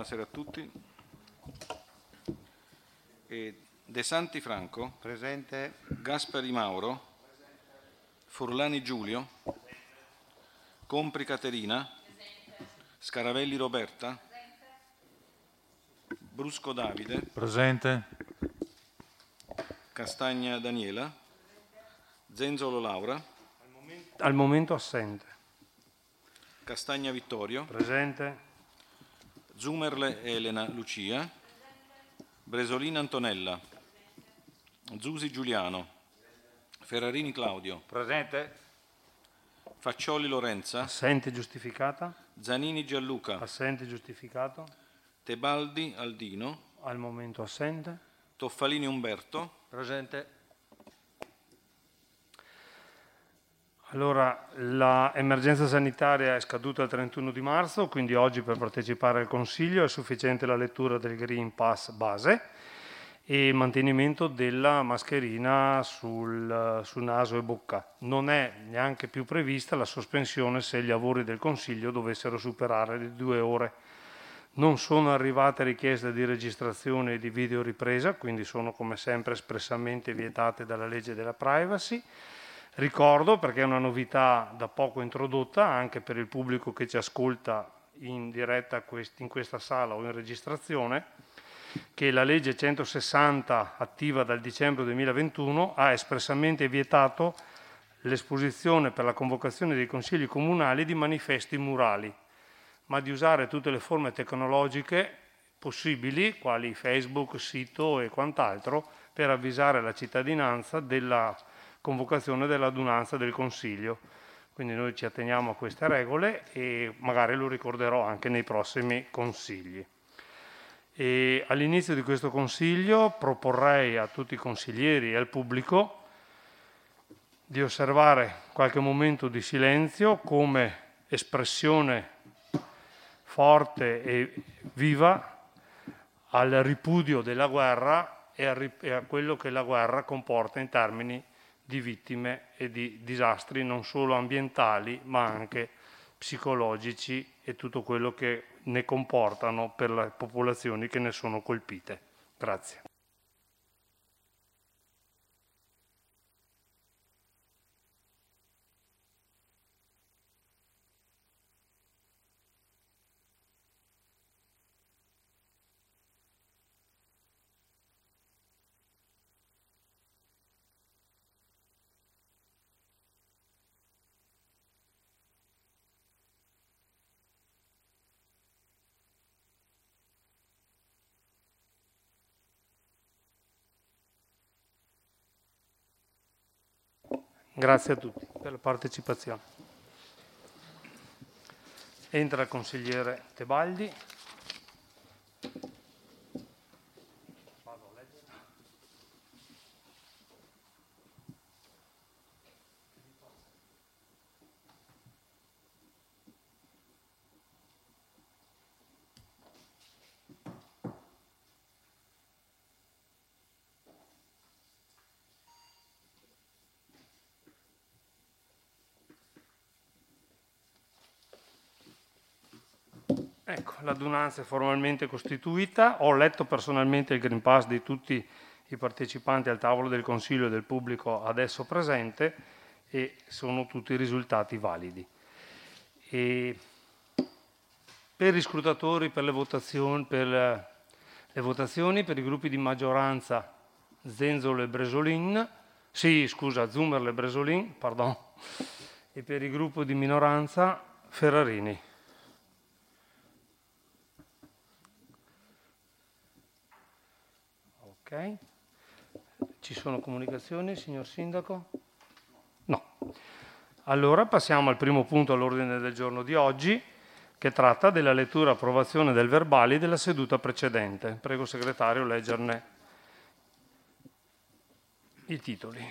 Buonasera a tutti. De Santi Franco. Presente. Gaspari Mauro. Furlani Giulio. Compri Caterina. Scaravelli Roberta. Brusco Davide. Presente. Castagna Daniela. Zenzolo Laura. Al momento assente. Castagna Vittorio. Presente. Zumerle Elena Lucia. Bresolina Antonella. Zusi Giuliano. Ferrarini Claudio. Presente. Faccioli Lorenza. Assente giustificata. Zanini Gianluca. Assente giustificato. Tebaldi Aldino. Al momento assente. Toffalini Umberto. Presente. Allora, l'emergenza sanitaria è scaduta il 31 di marzo, quindi oggi per partecipare al Consiglio è sufficiente la lettura del Green Pass base e il mantenimento della mascherina sul naso e bocca. Non è neanche più prevista la sospensione se gli lavori del Consiglio dovessero superare le 2 ore. Non sono arrivate richieste di registrazione e di videoripresa, quindi sono come sempre espressamente vietate dalla legge della privacy. Ricordo, perché è una novità da poco introdotta anche per il pubblico che ci ascolta in diretta in questa sala o in registrazione, che la legge 160 attiva dal dicembre 2021 ha espressamente vietato l'esposizione per la convocazione dei consigli comunali di manifesti murali, ma di usare tutte le forme tecnologiche possibili, quali Facebook, sito e quant'altro, per avvisare la cittadinanza della convocazione dell'adunanza del Consiglio. Quindi noi ci atteniamo a queste regole e magari lo ricorderò anche nei prossimi consigli. E all'inizio di questo Consiglio proporrei a tutti i consiglieri e al pubblico di osservare qualche momento di silenzio come espressione forte e viva al ripudio della guerra e a quello che la guerra comporta in termini di vittime e di disastri non solo ambientali ma anche psicologici e tutto quello che ne comportano per le popolazioni che ne sono colpite. Grazie. Grazie a tutti per la partecipazione. Entra il consigliere Tebaldi. Ecco, l'adunanza è formalmente costituita. Ho letto personalmente il Green Pass di tutti i partecipanti al tavolo del Consiglio e del pubblico adesso presente e sono tutti risultati validi. E per gli scrutatori, per le votazioni, per i gruppi di maggioranza Zenzolo e Bresolin, Zumerle e Bresolin, pardon, e per il gruppo di minoranza Ferrarini. Ok. Ci sono comunicazioni, signor Sindaco? No. Allora passiamo al primo punto all'ordine del giorno di oggi, che tratta della lettura e approvazione del verbali della seduta precedente. Prego, segretario, leggerne i titoli.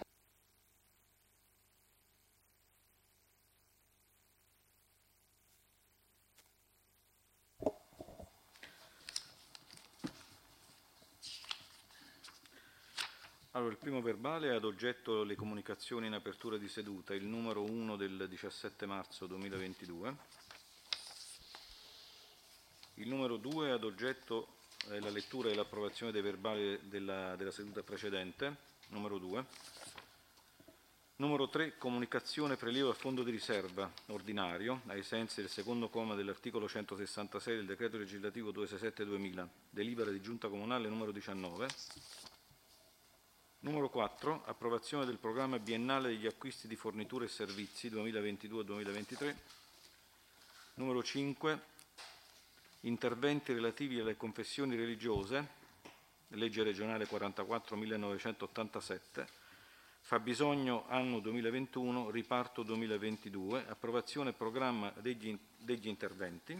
Allora, il primo verbale ha ad oggetto le comunicazioni in apertura di seduta, il numero 1 del 17 marzo 2022. Il numero 2 ad oggetto la lettura e l'approvazione dei verbali della seduta precedente. Numero 2. Numero 3. Comunicazione prelievo a fondo di riserva ordinario, ai sensi del secondo comma dell'articolo 166 del decreto legislativo 267/2000, delibera di Giunta Comunale numero 19. Numero 4. Approvazione del programma biennale degli acquisti di forniture e servizi 2022-2023. Numero 5. Interventi relativi alle confessioni religiose, legge regionale 44/1987, fabbisogno anno 2021, riparto 2022, approvazione programma degli interventi.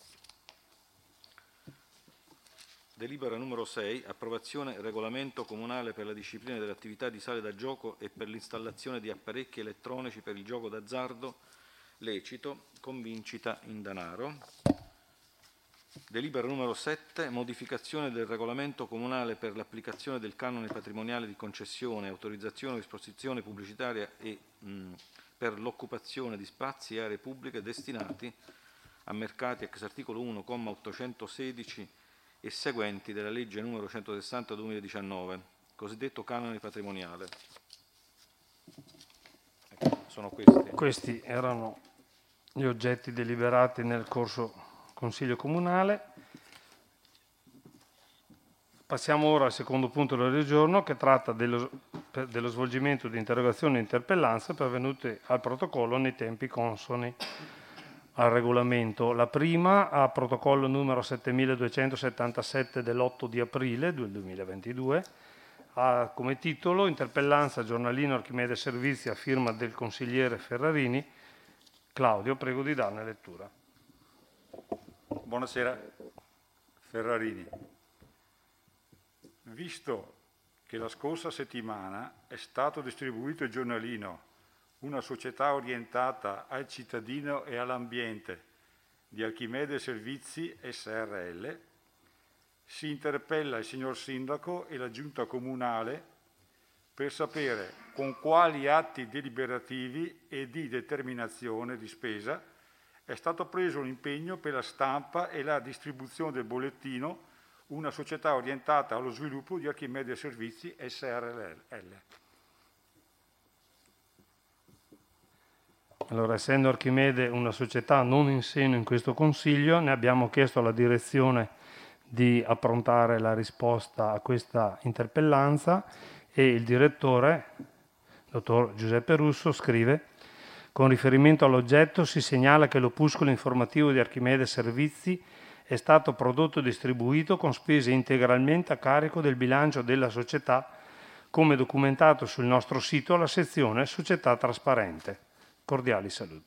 Delibera numero 6, approvazione regolamento comunale per la disciplina delle attività di sale da gioco e per l'installazione di apparecchi elettronici per il gioco d'azzardo lecito con vincita in denaro. Delibera numero 7, modificazione del regolamento comunale per l'applicazione del canone patrimoniale di concessione, autorizzazione o esposizione pubblicitaria e per l'occupazione di spazi e aree pubbliche destinati a mercati ex articolo 1, comma 816 e seguenti della legge numero 160/2019, cosiddetto canone patrimoniale. Sono questi. Questi erano gli oggetti deliberati nel corso Consiglio Comunale. Passiamo ora al secondo punto dell'ordine del giorno, che tratta dello svolgimento di interrogazioni e interpellanze pervenute al protocollo nei tempi consoni al regolamento. La prima, a protocollo numero 7277 dell'8 di aprile del 2022, ha come titolo interpellanza giornalino Archimede Servizi a firma del consigliere Ferrarini. Claudio, prego di darne lettura. Buonasera, Ferrarini. Visto che la scorsa settimana è stato distribuito il giornalino Una società orientata al cittadino e all'ambiente di Archimede Servizi SRL, si interpella il signor Sindaco e la Giunta Comunale per sapere con quali atti deliberativi e di determinazione di spesa è stato preso un impegno per la stampa e la distribuzione del bollettino Una società orientata allo sviluppo di Archimede Servizi SRL. Allora, essendo Archimede una società non in seno in questo Consiglio, ne abbiamo chiesto alla direzione di approntare la risposta a questa interpellanza e il direttore, dottor Giuseppe Russo, scrive: con riferimento all'oggetto si segnala che l'opuscolo informativo di Archimede Servizi è stato prodotto e distribuito con spese integralmente a carico del bilancio della società, come documentato sul nostro sito alla sezione Società Trasparente. Cordiali saluti.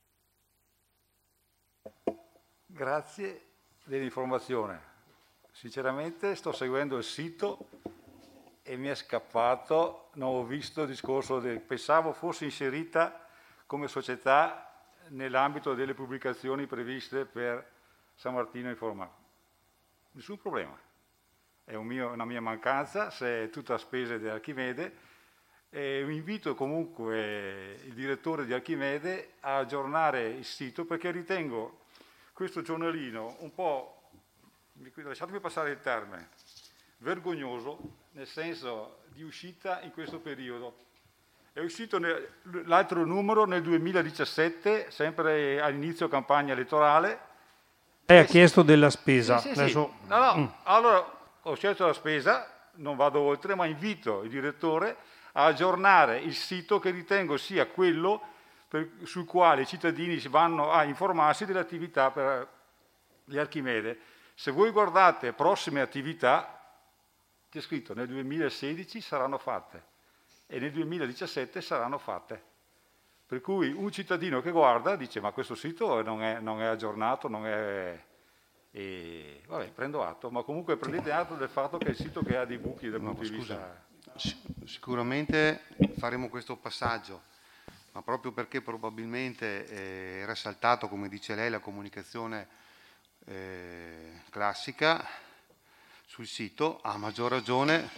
Grazie dell'informazione. Sinceramente sto seguendo il sito e mi è scappato, non ho visto il discorso pensavo fosse inserita come società nell'ambito delle pubblicazioni previste per San Martino Informato. Nessun problema. È una mia mancanza, se è tutta a spese di Archimede. E invito comunque il direttore di Archimede a aggiornare il sito, perché ritengo questo giornalino un po', lasciatemi passare il termine, vergognoso, nel senso di uscita in questo periodo. È uscito l'altro numero nel 2017, sempre all'inizio campagna elettorale. Ha chiesto della spesa. Sì. Adesso... Allora ho scelto la spesa, non vado oltre, ma invito il direttore a aggiornare il sito, che ritengo sia quello sul quale i cittadini vanno a informarsi delle attività per gli Archimede. Se voi guardate prossime attività, c'è scritto nel 2016 saranno fatte e nel 2017 saranno fatte. Per cui un cittadino che guarda dice: ma questo sito non è aggiornato, non è... E vabbè, prendo atto, ma comunque prendete atto del fatto che è il sito che ha dei buchi dal punto di vista... Sicuramente faremo questo passaggio, ma proprio perché probabilmente era saltato, come dice lei, la comunicazione classica sul sito, a maggior ragione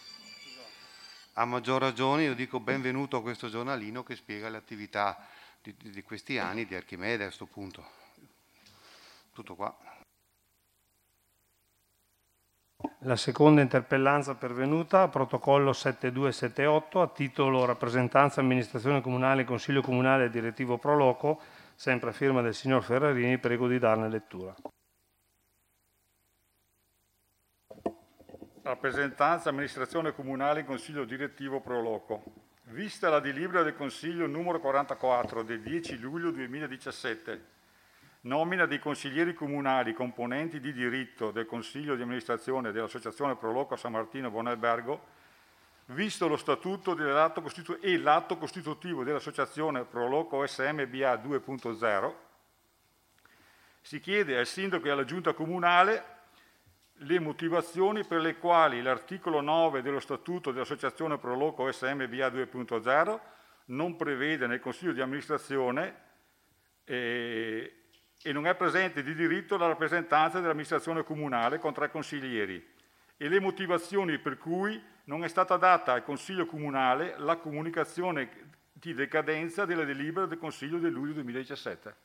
io dico benvenuto a questo giornalino che spiega le attività di questi anni di Archimede a questo punto. Tutto qua. La seconda interpellanza pervenuta, protocollo 7278, a titolo rappresentanza amministrazione comunale, consiglio comunale e direttivo pro loco, sempre a firma del signor Ferrarini, prego di darne lettura. Rappresentanza amministrazione comunale e consiglio direttivo pro loco. Vista la delibera del Consiglio numero 44 del 10 luglio 2017, nomina dei consiglieri comunali componenti di diritto del Consiglio di amministrazione dell'Associazione Pro Loco San Martino Buonalbergo, visto lo statuto e l'atto costitutivo dell'Associazione Pro Loco SMBA 2.0, si chiede al Sindaco e alla Giunta Comunale le motivazioni per le quali l'articolo 9 dello Statuto dell'Associazione Pro Loco SMBA 2.0 non prevede nel Consiglio di amministrazione e non è presente di diritto la rappresentanza dell'amministrazione comunale con 3 consiglieri, e le motivazioni per cui non è stata data al Consiglio comunale la comunicazione di decadenza della delibera del Consiglio del luglio 2017.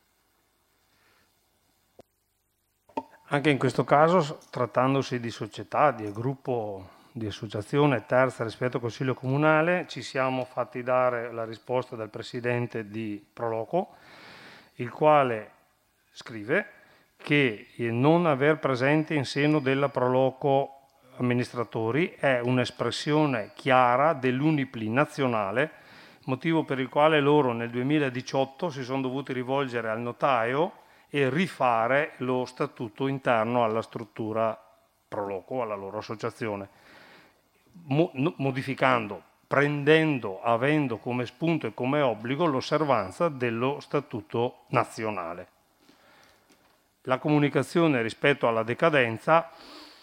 Anche in questo caso, trattandosi di società, di gruppo, di associazione terza rispetto al Consiglio Comunale, ci siamo fatti dare la risposta dal Presidente di Proloco, il quale scrive che il non aver presente in seno della Proloco amministratori è un'espressione chiara dell'Unipli nazionale, motivo per il quale loro nel 2018 si sono dovuti rivolgere al notaio e rifare lo statuto interno alla struttura Proloco, alla loro associazione, modificando, prendendo, avendo come spunto e come obbligo l'osservanza dello statuto nazionale. La comunicazione rispetto alla decadenza,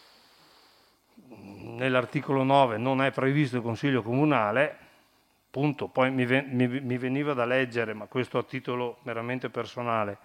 nell'articolo 9 non è previsto il Consiglio Comunale, punto. Poi mi veniva da leggere, ma questo a titolo meramente personale,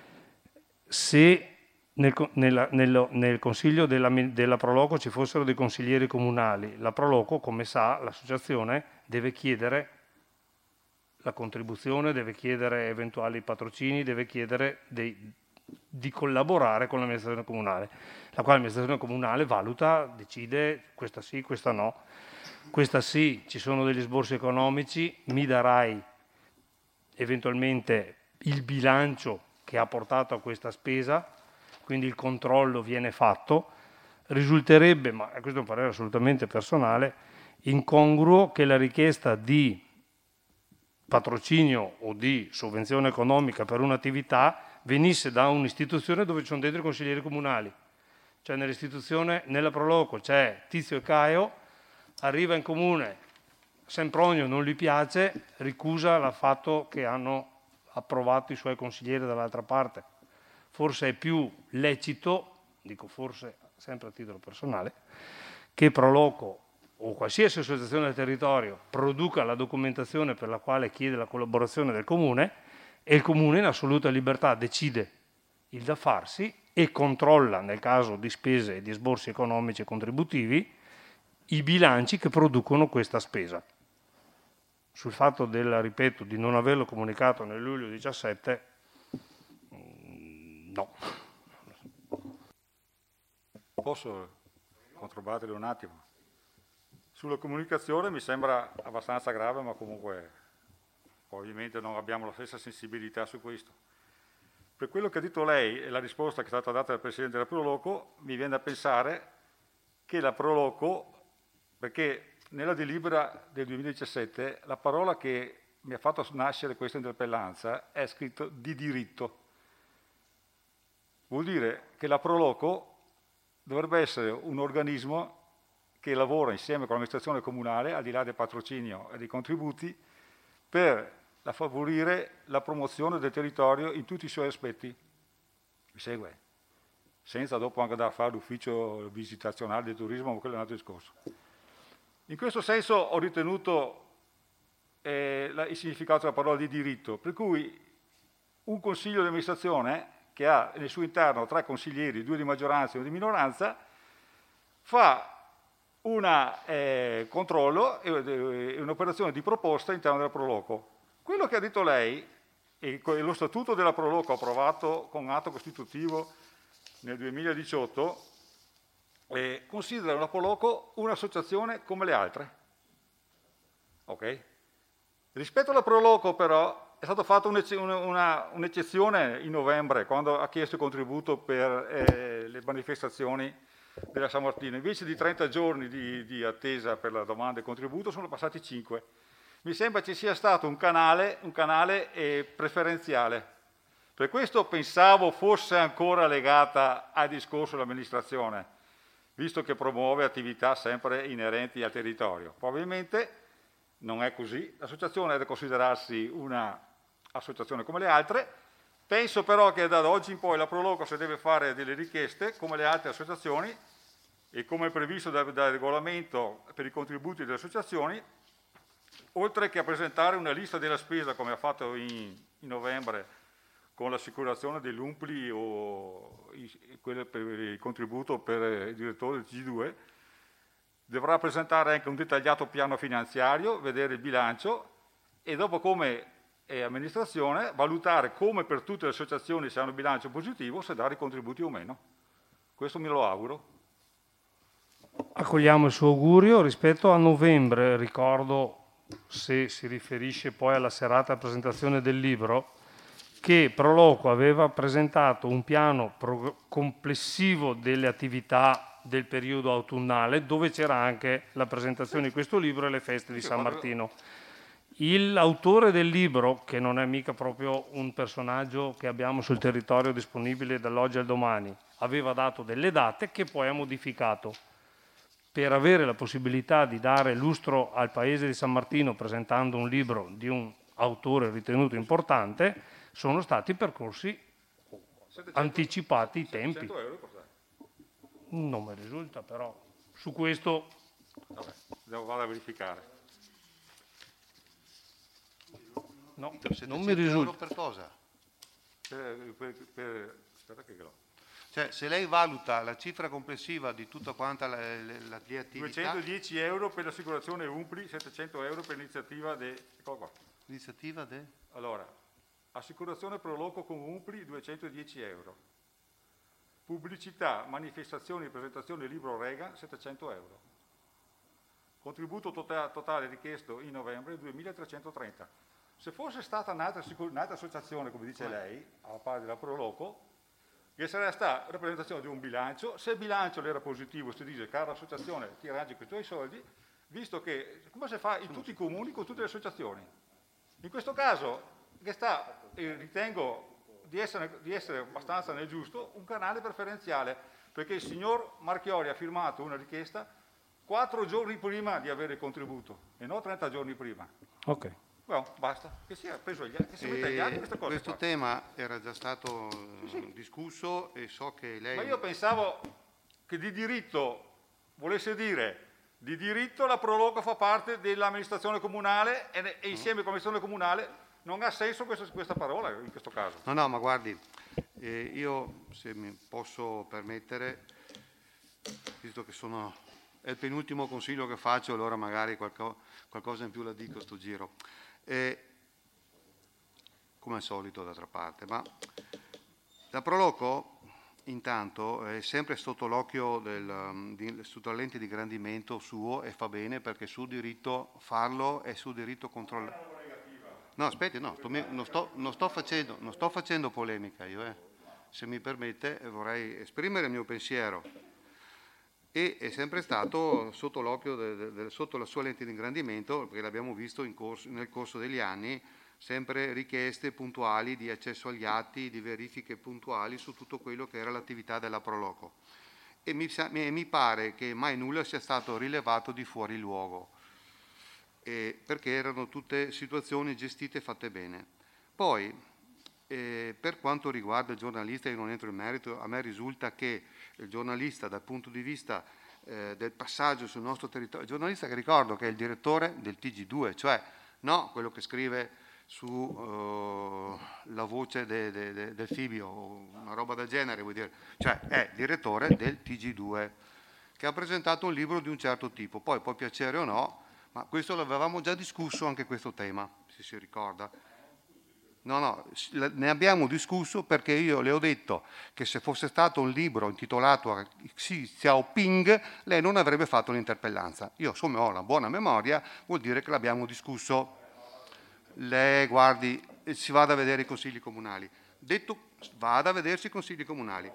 se nel Consiglio della Proloco ci fossero dei consiglieri comunali, la Proloco, come sa, l'associazione deve chiedere la contribuzione, deve chiedere eventuali patrocini, deve chiedere di collaborare con l'amministrazione comunale, la quale l'amministrazione comunale valuta, decide questa sì, questa no. Questa sì, ci sono degli sborsi economici, mi darai eventualmente il bilancio che ha portato a questa spesa, quindi il controllo viene fatto. Risulterebbe, ma questo è un parere assolutamente personale, incongruo che la richiesta di patrocinio o di sovvenzione economica per un'attività venisse da un'istituzione dove ci sono dentro i consiglieri comunali. Cioè nell'istituzione, nella Proloco c'è Tizio e Caio, arriva in comune, Sempronio non gli piace, ricusa il fatto che hanno approvato i suoi consiglieri dall'altra parte. Forse è più lecito, dico forse sempre a titolo personale, che Proloco o qualsiasi associazione del territorio produca la documentazione per la quale chiede la collaborazione del comune e il comune in assoluta libertà decide il da farsi e controlla, nel caso di spese e di esborsi economici e contributivi, i bilanci che producono questa spesa. Sul fatto ripeto, di non averlo comunicato nel luglio 17, no. Posso controbattere un attimo? Sulla comunicazione mi sembra abbastanza grave, ma comunque ovviamente non abbiamo la stessa sensibilità su questo. Per quello che ha detto lei e la risposta che è stata data dal Presidente della Proloco, mi viene da pensare che la Proloco, perché nella delibera del 2017 la parola che mi ha fatto nascere questa interpellanza è scritto di diritto. Vuol dire che la Proloco dovrebbe essere un organismo che lavora insieme con l'amministrazione comunale, al di là del patrocinio e dei contributi, per favorire la promozione del territorio in tutti i suoi aspetti. Mi segue? Senza dopo anche da fare l'ufficio visitazionale del turismo, ma quello è un altro discorso. In questo senso ho ritenuto il significato della parola di diritto, per cui un consiglio di amministrazione che ha nel suo interno 3 consiglieri, 2 di maggioranza e 1 di minoranza, fa un controllo e un'operazione di proposta all'interno della Proloco. Quello che ha detto lei, e lo statuto della Proloco approvato con atto costitutivo nel 2018, considera la Proloco un'associazione come le altre. Ok? Rispetto alla Proloco però è stata fatta un'eccezione in novembre, quando ha chiesto il contributo per le manifestazioni della San Martino. Invece di 30 giorni di attesa per la domanda e contributo sono passati 5. Mi sembra ci sia stato un canale preferenziale. Per questo pensavo fosse ancora legata al discorso dell'amministrazione, visto che promuove attività sempre inerenti al territorio. Probabilmente non è così. L'associazione è da considerarsi un'associazione come le altre. Penso però che da oggi in poi la Proloco, se deve fare delle richieste come le altre associazioni e come previsto dal regolamento per i contributi delle associazioni, oltre che a presentare una lista della spesa come ha fatto in novembre con l'assicurazione dell'UMPLI o quelle per il contributo per il direttore del TG2, dovrà presentare anche un dettagliato piano finanziario, vedere il bilancio e dopo, come amministrazione, valutare come per tutte le associazioni, se hanno bilancio positivo, se dare i contributi o meno. Questo me lo auguro. Accogliamo il suo augurio. Rispetto a novembre, ricordo, se si riferisce poi alla serata presentazione del libro, che Proloco aveva presentato un piano complessivo delle attività del periodo autunnale, dove c'era anche la presentazione di questo libro e le feste di San Martino. L'autore del libro, che non è mica proprio un personaggio che abbiamo sul territorio disponibile dall'oggi al domani, aveva dato delle date che poi ha modificato. Per avere la possibilità di dare lustro al paese di San Martino presentando un libro di un autore ritenuto importante, sono stati percorsi anticipati i tempi. 700 euro cos'è? Non mi risulta, però su questo Vabbè, devo vado a verificare. no, 700 non mi risulta. euro per cosa? Aspetta che lo... Cioè, se lei valuta la cifra complessiva di tutta quanta la attività... 210 euro per l'assicurazione UMPLI, 700 euro per l'iniziativa Eccolo qua. L'iniziativa Allora, assicurazione Proloco con UMPLI 210 euro. Pubblicità, manifestazioni, presentazione libro Reagan 700 euro. Contributo totale richiesto in novembre 2330. Se fosse stata un'altra associazione, come dice lei, a parte della Proloco, che sarebbe stata la rappresentazione di un bilancio, se il bilancio era positivo si dice cara associazione ti arrangi con i tuoi soldi, visto che come si fa in tutti i comuni con tutte le associazioni. In questo caso che ritengo di essere abbastanza nel giusto, un canale preferenziale, perché il signor Marchiori ha firmato una richiesta 4 giorni prima di avere il contributo e non 30 giorni prima. Ok. Well, basta, che sia preso che si metta agli atti questa cosa. Questo tema era già stato discusso e so che lei... Ma io pensavo che di diritto volesse dire di diritto la Proloco fa parte dell'amministrazione comunale e insieme con l'amministrazione comunale non ha senso questa parola in questo caso. No, ma guardi, io se mi posso permettere, visto che è il penultimo consiglio che faccio, allora magari qualcosa in più la dico sto giro. Come al solito d'altra parte, ma la Proloco intanto è sempre sotto l'occhio sotto la lente di ingrandimento suo e fa bene perché sul diritto farlo è sul diritto controllare. No, aspetti, no, non sto facendo polemica io, se mi permette vorrei esprimere il mio pensiero. E è sempre stato sotto l'occhio, sotto la sua lente di ingrandimento, perché l'abbiamo visto nel corso degli anni, sempre richieste puntuali di accesso agli atti, di verifiche puntuali su tutto quello che era l'attività della Proloco. E mi pare che mai nulla sia stato rilevato di fuori luogo, perché erano tutte situazioni gestite e fatte bene. Poi, per quanto riguarda il giornalista, io non entro in merito, a me risulta che il giornalista dal punto di vista del passaggio sul nostro territorio, il giornalista che ricordo che è il direttore del TG2, cioè no quello che scrive su la voce del Fibio o una roba del genere, vuol dire, cioè è direttore del TG2 che ha presentato un libro di un certo tipo, poi può piacere o no, ma questo l'avevamo già discusso anche questo tema, se si ricorda. No, ne abbiamo discusso perché io le ho detto che se fosse stato un libro intitolato Xi Xiaoping, lei non avrebbe fatto l'interpellanza. Io, siccome ho una buona memoria, vuol dire che l'abbiamo discusso. Lei, guardi, si vada a vedere i consigli comunali. Detto, vada a vedersi i consigli comunali.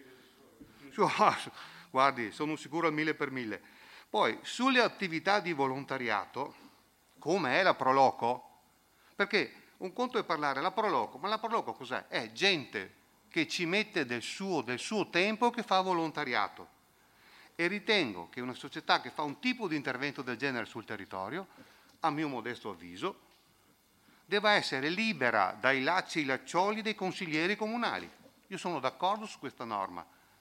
Guardi, sono sicuro al 1000%. Poi, sulle attività di volontariato, come è la Proloco, perché un conto è parlare la Proloco, ma la Proloco cos'è? È gente che ci mette del suo tempo, che fa volontariato. E ritengo che una società che fa un tipo di intervento del genere sul territorio, a mio modesto avviso, deve essere libera dai lacci e i laccioli dei consiglieri comunali. Io sono d'accordo su questa norma.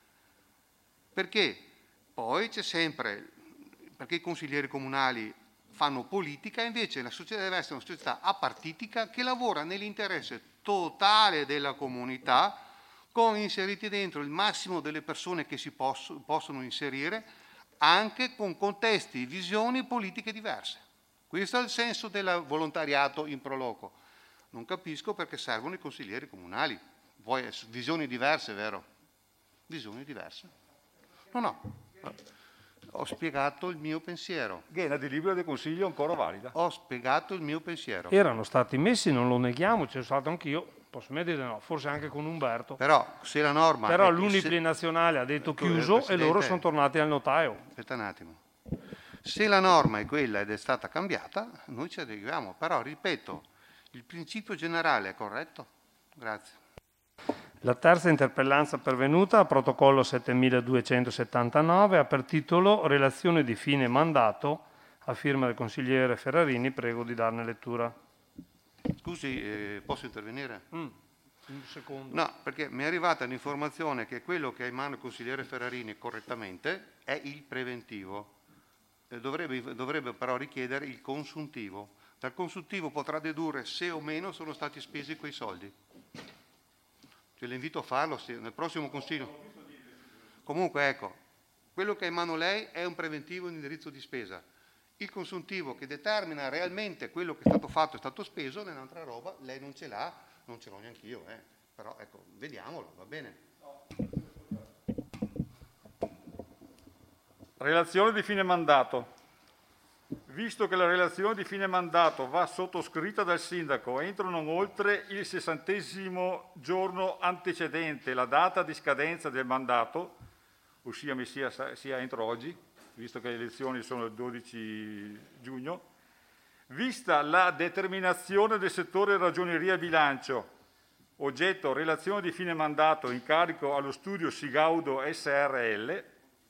Perché poi c'è sempre, perché i consiglieri comunali fanno politica, invece la società deve essere una società apartitica che lavora nell'interesse totale della comunità, con inseriti dentro il massimo delle persone che si possono inserire, anche con contesti, visioni politiche diverse. Questo è il senso del volontariato in Proloco. Non capisco perché servono i consiglieri comunali. Poi visioni diverse, vero? Visioni diverse. No. Ho spiegato il mio pensiero. Ghena di libro del Consiglio ancora valida. Ho spiegato il mio pensiero. Erano stati messi, non lo neghiamo, c'è stato anch'io, posso me dire no, forse anche con Umberto. Però se la norma... Però l'Unipli nazionale ha detto chiuso e loro sono tornati al notaio. Aspetta un attimo. Se la norma è quella ed è stata cambiata, noi ci adeguiamo. Però, ripeto, il principio generale è corretto? Grazie. La terza interpellanza pervenuta, protocollo 7279, ha per titolo Relazione di fine mandato, a firma del consigliere Ferrarini. Prego di darne lettura. Scusi, posso intervenire? Un secondo. No, perché mi è arrivata l'informazione che quello che ha in mano il consigliere Ferrarini correttamente è il preventivo. Dovrebbe però richiedere il consuntivo. Dal consuntivo potrà dedurre se o meno sono stati spesi quei soldi. Cioè, le invito a farlo nel prossimo consiglio. Comunque, ecco, quello che ha in mano lei è un preventivo in indirizzo di spesa. Il consuntivo che determina realmente quello che è stato fatto e stato speso, nell'altra roba, lei non ce l'ha, non ce l'ho neanche io, però ecco, vediamolo, va bene. Relazione di fine mandato. Visto che la relazione di fine mandato va sottoscritta dal sindaco entro non oltre il 60° giorno antecedente la data di scadenza del mandato, ossia sia entro oggi, visto che le elezioni sono il 12 giugno, vista la determinazione del settore ragioneria e bilancio, oggetto relazione di fine mandato in carico allo studio Sigaudo SRL,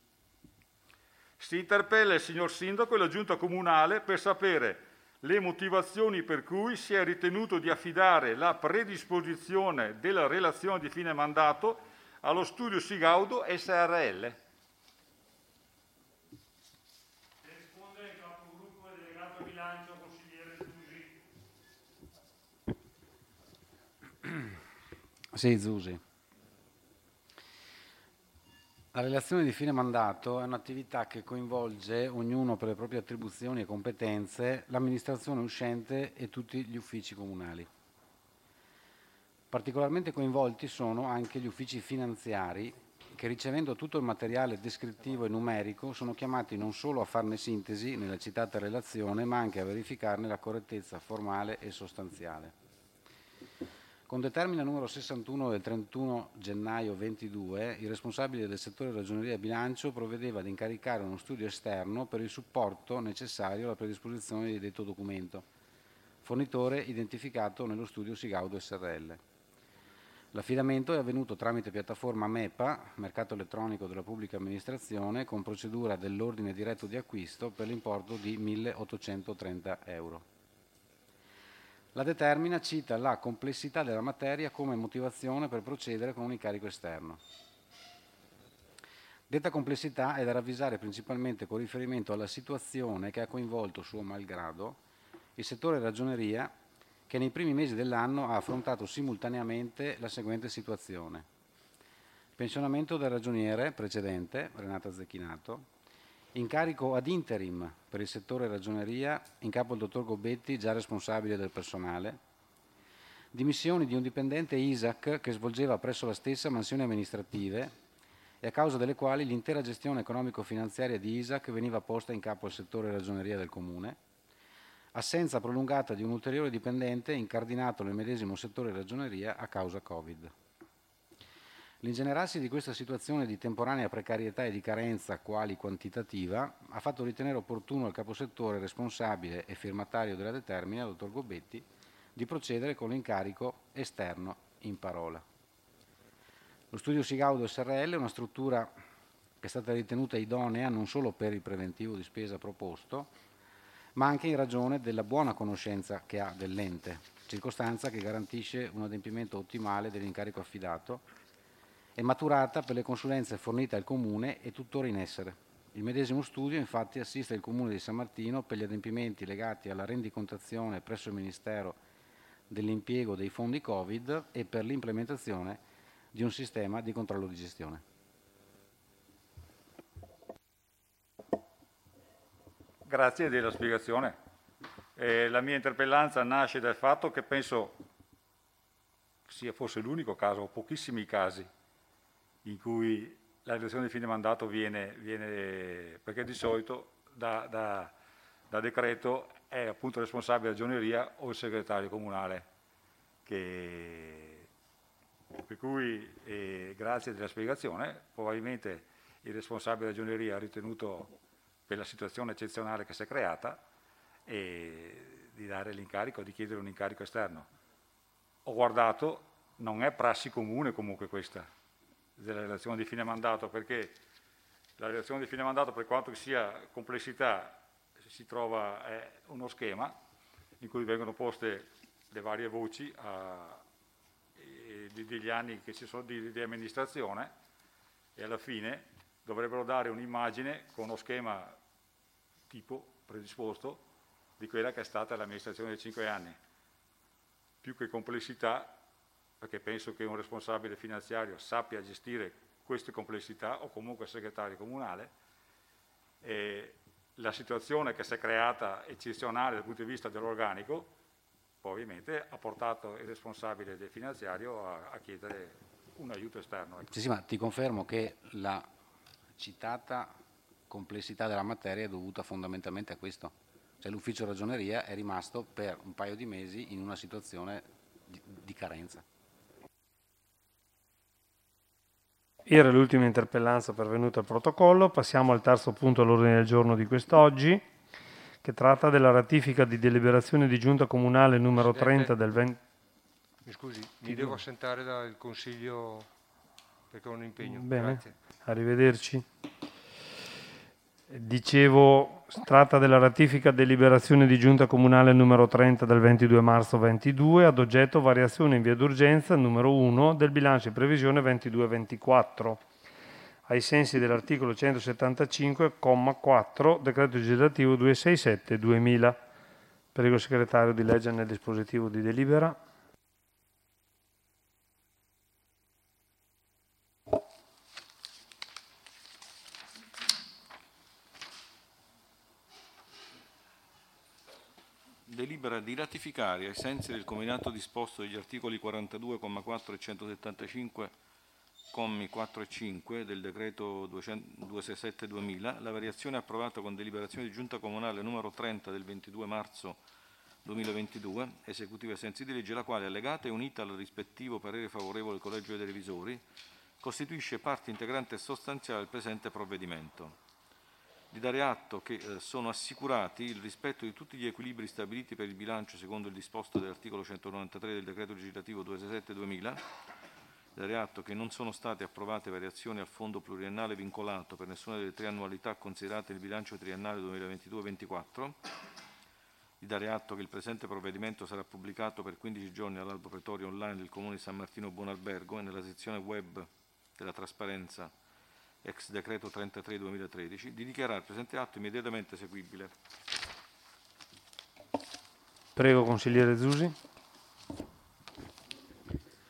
si interpella il signor Sindaco e la Giunta Comunale per sapere le motivazioni per cui si è ritenuto di affidare la predisposizione della relazione di fine mandato allo studio Sigaudo SRL. Risponde il capogruppo e delegato bilancio, consigliere Zusi. Sì, Zusi. La relazione di fine mandato è un'attività che coinvolge, ognuno per le proprie attribuzioni e competenze, l'amministrazione uscente e tutti gli uffici comunali. Particolarmente coinvolti sono anche gli uffici finanziari che, ricevendo tutto il materiale descrittivo e numerico, sono chiamati non solo a farne sintesi nella citata relazione, ma anche a verificarne la correttezza formale e sostanziale. Con determina numero 61 del 31 gennaio 22, il responsabile del settore ragioneria e bilancio provvedeva ad incaricare uno studio esterno per il supporto necessario alla predisposizione di detto documento, fornitore identificato nello studio Sigaudo SRL. L'affidamento è avvenuto tramite piattaforma MEPA, Mercato Elettronico della Pubblica Amministrazione, con procedura dell'ordine diretto di acquisto per l'importo di 1.830 euro. La determina cita la complessità della materia come motivazione per procedere con un incarico esterno. Detta complessità è da ravvisare principalmente con riferimento alla situazione che ha coinvolto, suo malgrado, il settore ragioneria, che nei primi mesi dell'anno ha affrontato simultaneamente la seguente situazione: pensionamento del ragioniere precedente, Renata Zecchinato, incarico ad interim per il settore ragioneria in capo al dottor Gobetti, già responsabile del personale, dimissioni di un dipendente ISAC che svolgeva presso la stessa mansioni amministrative e a causa delle quali l'intera gestione economico-finanziaria di ISAC veniva posta in capo al settore ragioneria del Comune, assenza prolungata di un ulteriore dipendente incardinato nel medesimo settore ragioneria a causa Covid. L'ingenerarsi di questa situazione di temporanea precarietà e di carenza quali quantitativa ha fatto ritenere opportuno al caposettore responsabile e firmatario della determina, dottor Gobbetti, di procedere con l'incarico esterno in parola. Lo studio Sigaudo SRL è una struttura che è stata ritenuta idonea non solo per il preventivo di spesa proposto, ma anche in ragione della buona conoscenza che ha dell'ente, circostanza che garantisce un adempimento ottimale dell'incarico affidato e maturata per le consulenze fornite al Comune e tuttora in essere. Il medesimo studio infatti assiste il Comune di San Martino per gli adempimenti legati alla rendicontazione presso il Ministero dell'impiego dei fondi Covid e per l'implementazione di un sistema di controllo di gestione. Grazie della spiegazione. La mia interpellanza nasce dal fatto che penso sia forse l'unico caso, o pochissimi casi, in cui la relazione di fine mandato viene perché di solito da decreto è appunto responsabile della ragioneria o il segretario comunale. Per cui grazie della spiegazione, probabilmente il responsabile della ragioneria ha ritenuto, per la situazione eccezionale che si è creata, di dare l'incarico, di chiedere un incarico esterno. Ho guardato, non è prassi comune comunque questa della relazione di fine mandato, perché la relazione di fine mandato, per quanto sia complessità, si trova uno schema in cui vengono poste le varie voci degli anni che ci sono di amministrazione, e alla fine dovrebbero dare un'immagine con uno schema tipo predisposto di quella che è stata l'amministrazione dei 5 anni. Più che complessità, perché penso che un responsabile finanziario sappia gestire queste complessità, o comunque il segretario comunale, la situazione che si è creata eccezionale dal punto di vista dell'organico, poi ovviamente ha portato il responsabile del finanziario a chiedere un aiuto esterno. Ecco. Sì, ma ti confermo che la citata complessità della materia è dovuta fondamentalmente a questo. Cioè l'ufficio ragioneria è rimasto per un paio di mesi in una situazione di carenza. Era l'ultima interpellanza pervenuta al protocollo. Passiamo al terzo punto all'ordine del giorno di quest'oggi, che tratta della ratifica di deliberazione di giunta comunale numero 30 del 20... Mi scusi, mi devo assentare dal Consiglio perché ho un impegno. Bene, Grazie. arrivederci. Dicevo, tratta della ratifica deliberazione di giunta comunale numero 30 del 22 marzo 22, ad oggetto variazione in via d'urgenza numero 1 del bilancio di previsione 22-24, ai sensi dell'articolo 175,4 decreto legislativo 267/2000. Prego il segretario di leggere nel dispositivo di delibera. Delibera di ratificare, ai sensi del combinato disposto degli articoli 42,4 e 175, commi 4 e 5 del decreto 267/2000, la variazione approvata con deliberazione di giunta comunale numero 30 del 22 marzo 2022, esecutiva ai sensi di legge, la quale, allegata e unita al rispettivo parere favorevole del Collegio dei Revisori, costituisce parte integrante e sostanziale del presente provvedimento. Di dare atto che sono assicurati il rispetto di tutti gli equilibri stabiliti per il bilancio secondo il disposto dell'articolo 193 del decreto legislativo 267/2000, dare atto che non sono state approvate variazioni al fondo pluriennale vincolato per nessuna delle 3 annualità considerate nel bilancio triennale 2022-24, di dare atto che il presente provvedimento sarà pubblicato per 15 giorni all'albo pretorio online del Comune di San Martino Buonalbergo e nella sezione web della trasparenza ex decreto 33/2013, di dichiarare il presente atto immediatamente eseguibile. Prego, consigliere Zusi.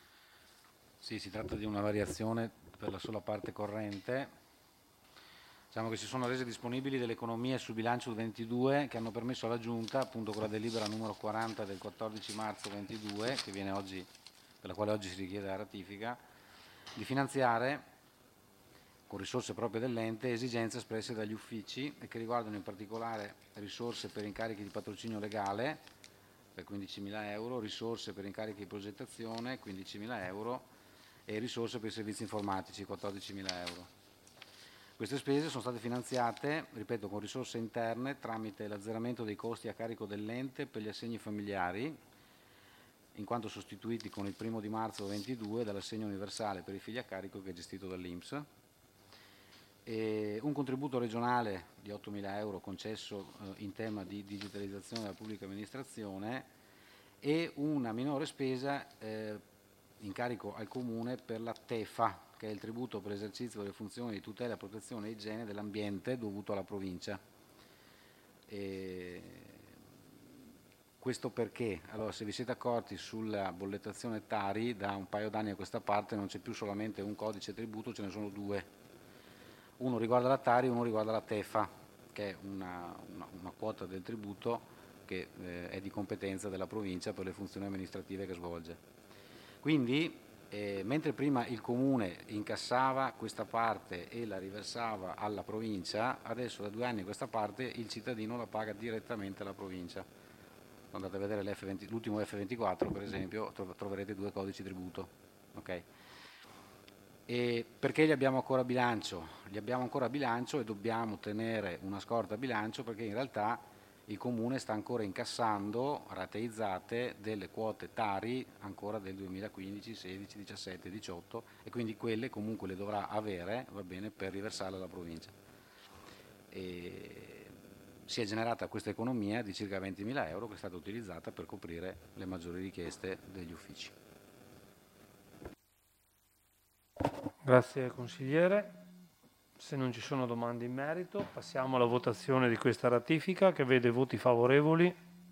Sì, si tratta di una variazione per la sola parte corrente. Diciamo che si sono rese disponibili delle economie sul bilancio 22 che hanno permesso alla Giunta, appunto con la delibera numero 40 del 14 marzo 22, che viene oggi, per la quale oggi si richiede la ratifica, di finanziare con risorse proprie dell'ente esigenze espresse dagli uffici e che riguardano in particolare risorse per incarichi di patrocinio legale per 15.000 euro, risorse per incarichi di progettazione 15.000 euro e risorse per i servizi informatici 14.000 euro. Queste spese sono state finanziate, ripeto, con risorse interne tramite l'azzeramento dei costi a carico dell'ente per gli assegni familiari, in quanto sostituiti con il 1 di marzo 22 dall'assegno universale per i figli a carico che è gestito dall'INPS. E un contributo regionale di 8.000 euro concesso in tema di digitalizzazione della pubblica amministrazione e una minore spesa in carico al Comune per la TEFA, che è il tributo per l'esercizio delle funzioni di tutela, protezione e igiene dell'ambiente dovuto alla provincia. Questo perché? Allora, se vi siete accorti sulla bollettazione Tari, da un paio d'anni a questa parte non c'è più solamente un codice tributo, ce ne sono due. Uno riguarda la Tari e uno riguarda la TEFA, che è una quota del tributo che è di competenza della provincia per le funzioni amministrative che svolge. Quindi, mentre prima il Comune incassava questa parte e la riversava alla provincia, adesso da 2 anni a questa parte il cittadino la paga direttamente alla provincia. Andate a vedere l'ultimo F24, per esempio, troverete 2 codici tributo. Okay? E perché li abbiamo ancora a bilancio? Li abbiamo ancora a bilancio e dobbiamo tenere una scorta a bilancio perché in realtà il Comune sta ancora incassando rateizzate delle quote Tari ancora del 2015, 16, 17, 18 e quindi quelle comunque le dovrà avere, va bene, per riversarle alla provincia. E si è generata questa economia di circa 20.000 euro che è stata utilizzata per coprire le maggiori richieste degli uffici. Grazie consigliere. Se non ci sono domande in merito, passiamo alla votazione di questa ratifica che vede voti favorevoli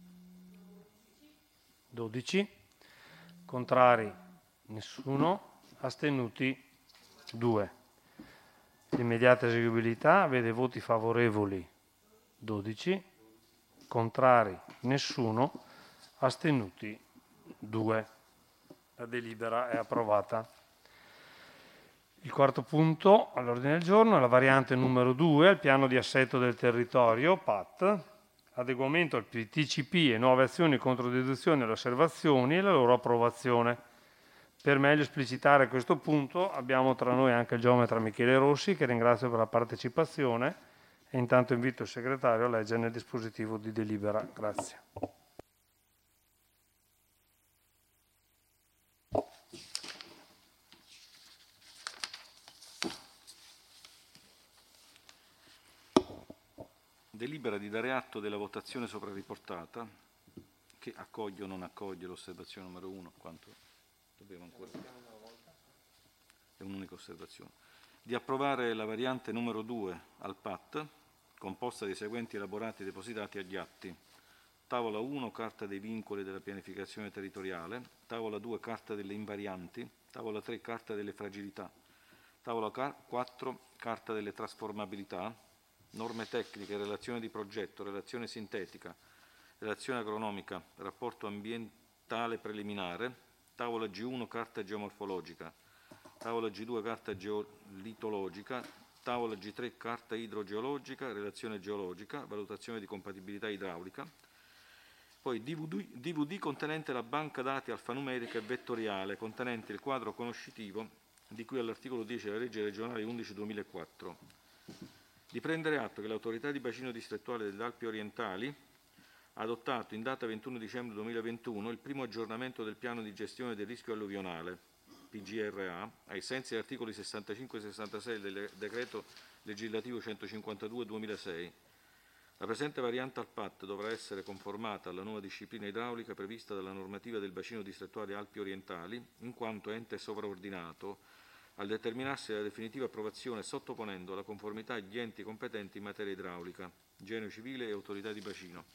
12, contrari nessuno, astenuti 2. L'immediata eseguibilità vede voti favorevoli 12, contrari nessuno, astenuti 2. La delibera è approvata. Il quarto punto all'ordine del giorno è la variante numero 2 al piano di assetto del territorio, PAT, adeguamento al PTCP e nuove azioni contro deduzioni e osservazioni e la loro approvazione. Per meglio esplicitare questo punto abbiamo tra noi anche il geometra Michele Rossi, che ringrazio per la partecipazione e intanto invito il segretario a leggere il dispositivo di delibera. Grazie. Delibera di dare atto della votazione sopra riportata, che accoglie o non accoglie l'osservazione numero 1, quanto dobbiamo ancora. È un'unica osservazione. Di approvare la variante numero 2 al PAT, composta dei seguenti elaborati depositati agli atti. Tavola 1, carta dei vincoli della pianificazione territoriale. Tavola 2, carta delle invarianti. Tavola 3, carta delle fragilità. Tavola 4, carta delle trasformabilità. Norme tecniche, relazione di progetto, relazione sintetica, relazione agronomica, rapporto ambientale preliminare, tavola G1 carta geomorfologica, tavola G2 carta geolitologica, tavola G3 carta idrogeologica, relazione geologica, valutazione di compatibilità idraulica, poi DVD contenente la banca dati alfanumerica e vettoriale, contenente il quadro conoscitivo di cui all'articolo 10 della legge regionale 11/2004. Di prendere atto che l'autorità di bacino distrettuale delle Alpi Orientali ha adottato in data 21 dicembre 2021 il primo aggiornamento del piano di gestione del rischio alluvionale, PGRA, ai sensi degli articoli 65 e 66 del decreto legislativo 152/2006. La presente variante al PAT dovrà essere conformata alla nuova disciplina idraulica prevista dalla normativa del bacino distrettuale Alpi Orientali, in quanto ente sovraordinato, al determinarsi la definitiva approvazione sottoponendo alla conformità gli enti competenti in materia idraulica, Genio Civile e Autorità di Bacino.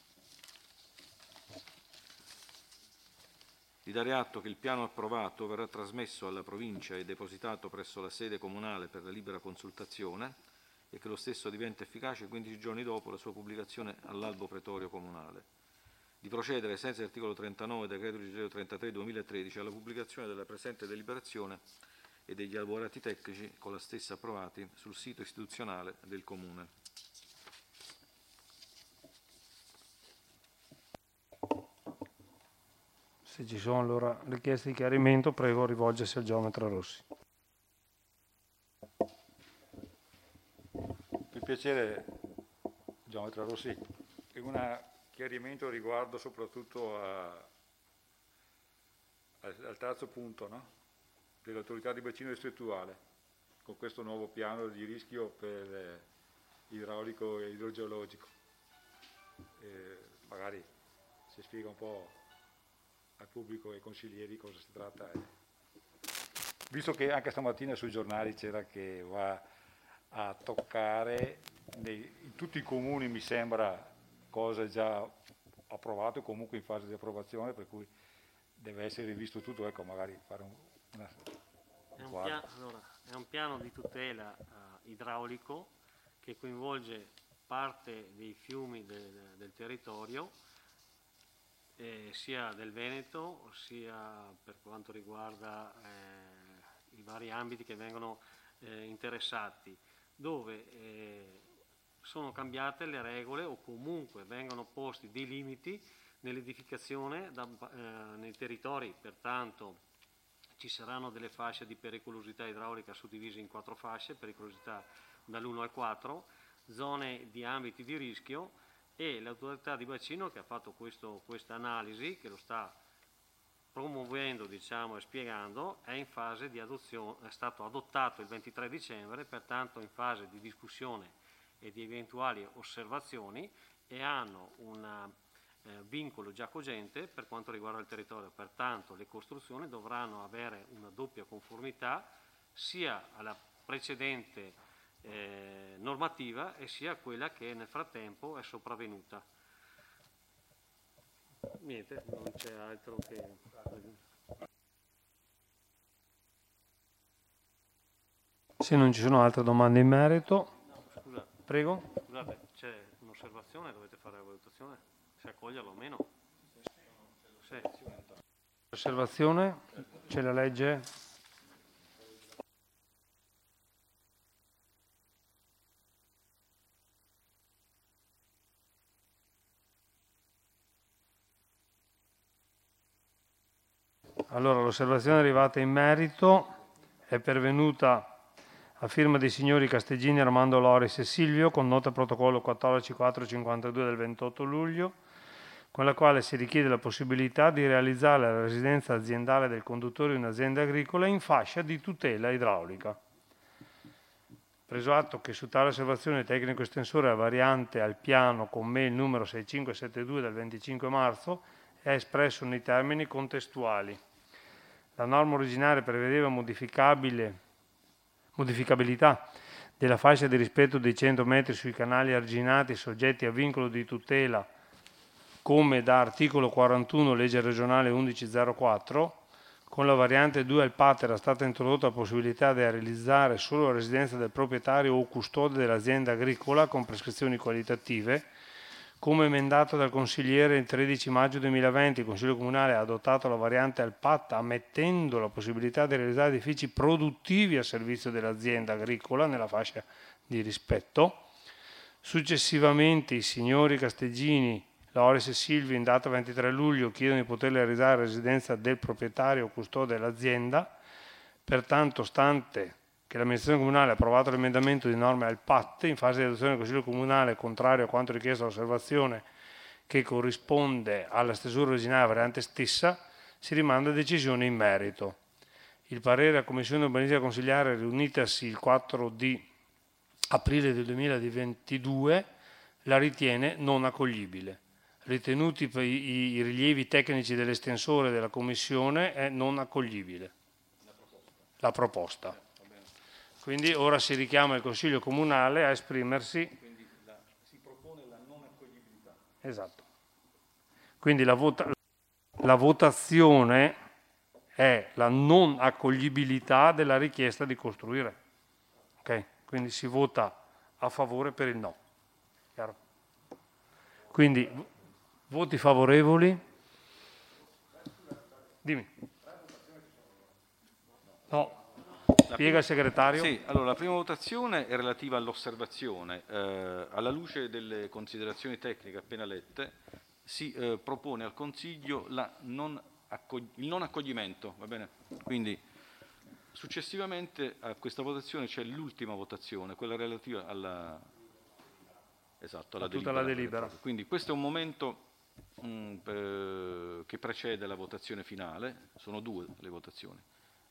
Di dare atto che il piano approvato verrà trasmesso alla provincia e depositato presso la sede comunale per la libera consultazione e che lo stesso diventa efficace 15 giorni dopo la sua pubblicazione all'albo pretorio comunale. Di procedere, ai sensi dell'articolo 39 del decreto legislativo 33/2013, alla pubblicazione della presente deliberazione e degli elaborati tecnici con la stessa approvati sul sito istituzionale del Comune. Se ci sono allora richieste di chiarimento, prego rivolgersi al geometra Rossi. Per piacere, geometra Rossi, un chiarimento riguardo soprattutto al terzo punto, no? Dell'autorità di bacino distrettuale, con questo nuovo piano di rischio per idraulico e idrogeologico. Magari si spiega un po' al pubblico e ai consiglieri cosa si tratta. Visto che anche stamattina sui giornali c'era che va a toccare in tutti i comuni, mi sembra, cosa già approvato, comunque in fase di approvazione, per cui deve essere rivisto tutto, ecco, magari fare è un piano di tutela idraulico che coinvolge parte dei fiumi del territorio, sia del Veneto, sia per quanto riguarda i vari ambiti che vengono interessati, dove sono cambiate le regole o comunque vengono posti dei limiti nell'edificazione nei territori. Pertanto ci saranno delle fasce di pericolosità idraulica suddivise in 4 fasce, pericolosità dall'1 al 4, zone di ambiti di rischio, e l'autorità di bacino che ha fatto questa analisi, che lo sta promuovendo, diciamo, e spiegando, è in fase di adozione, è stato adottato il 23 dicembre, pertanto in fase di discussione e di eventuali osservazioni, e hanno un vincolo già cogente per quanto riguarda il territorio. Pertanto le costruzioni dovranno avere una doppia conformità sia alla precedente normativa e sia a quella che nel frattempo è sopravvenuta. Niente, non c'è altro che... Se non ci sono altre domande in merito, Scusate, prego. Scusate, c'è un'osservazione, dovete fare la valutazione, se accoglierlo o meno. Sì. Osservazione, c'è la legge. Allora, l'osservazione arrivata in merito è pervenuta a firma dei signori Casteggini, Armando Loris e Silvio, con nota protocollo 14452 del 28 luglio, con la quale si richiede la possibilità di realizzare la residenza aziendale del conduttore in un'azienda agricola in fascia di tutela idraulica. Preso atto che su tale osservazione il tecnico estensore la variante al piano con mail numero 6572 del 25 marzo è espresso nei termini contestuali. La norma originaria prevedeva modificabilità della fascia di rispetto dei 100 metri sui canali arginati soggetti a vincolo di tutela, come da articolo 41 legge regionale 1104. Con la variante 2 al PAT era stata introdotta la possibilità di realizzare solo la residenza del proprietario o custode dell'azienda agricola con prescrizioni qualitative. Come emendato dal consigliere il 13 maggio 2020, il Consiglio Comunale ha adottato la variante al PAT, ammettendo la possibilità di realizzare edifici produttivi a servizio dell'azienda agricola nella fascia di rispetto. Successivamente i signori Casteggini, Loris e Silvi, in data 23 luglio, chiedono di poter realizzare la residenza del proprietario o custode dell'azienda. Pertanto, stante che l'amministrazione comunale ha approvato l'emendamento di norme al PAT, in fase di adozione del Consiglio Comunale contrario a quanto richiesto dall'osservazione che corrisponde alla stesura originaria della variante stessa, si rimanda a decisione in merito. Il parere della Commissione Urbanistica Consigliare, riunitasi il 4 di aprile del 2022, la ritiene non accoglibile. Ritenuti i rilievi tecnici dell'estensore della Commissione, è non accoglibile la proposta. Quindi ora si richiama il Consiglio Comunale a esprimersi. Quindi si propone la non accoglibilità. Esatto. Quindi la votazione è la non accoglibilità della richiesta di costruire. Okay? Quindi si vota a favore per il no. Chiaro? Quindi voti favorevoli? Dimmi. No. Spiega il segretario. Sì, allora la prima votazione è relativa all'osservazione. Alla luce delle considerazioni tecniche appena lette, si propone al Consiglio il non accoglimento, va bene? Quindi successivamente a questa votazione c'è l'ultima votazione, quella relativa alla tutta la delibera. Quindi questo è un momento che precede la votazione finale, sono due le votazioni.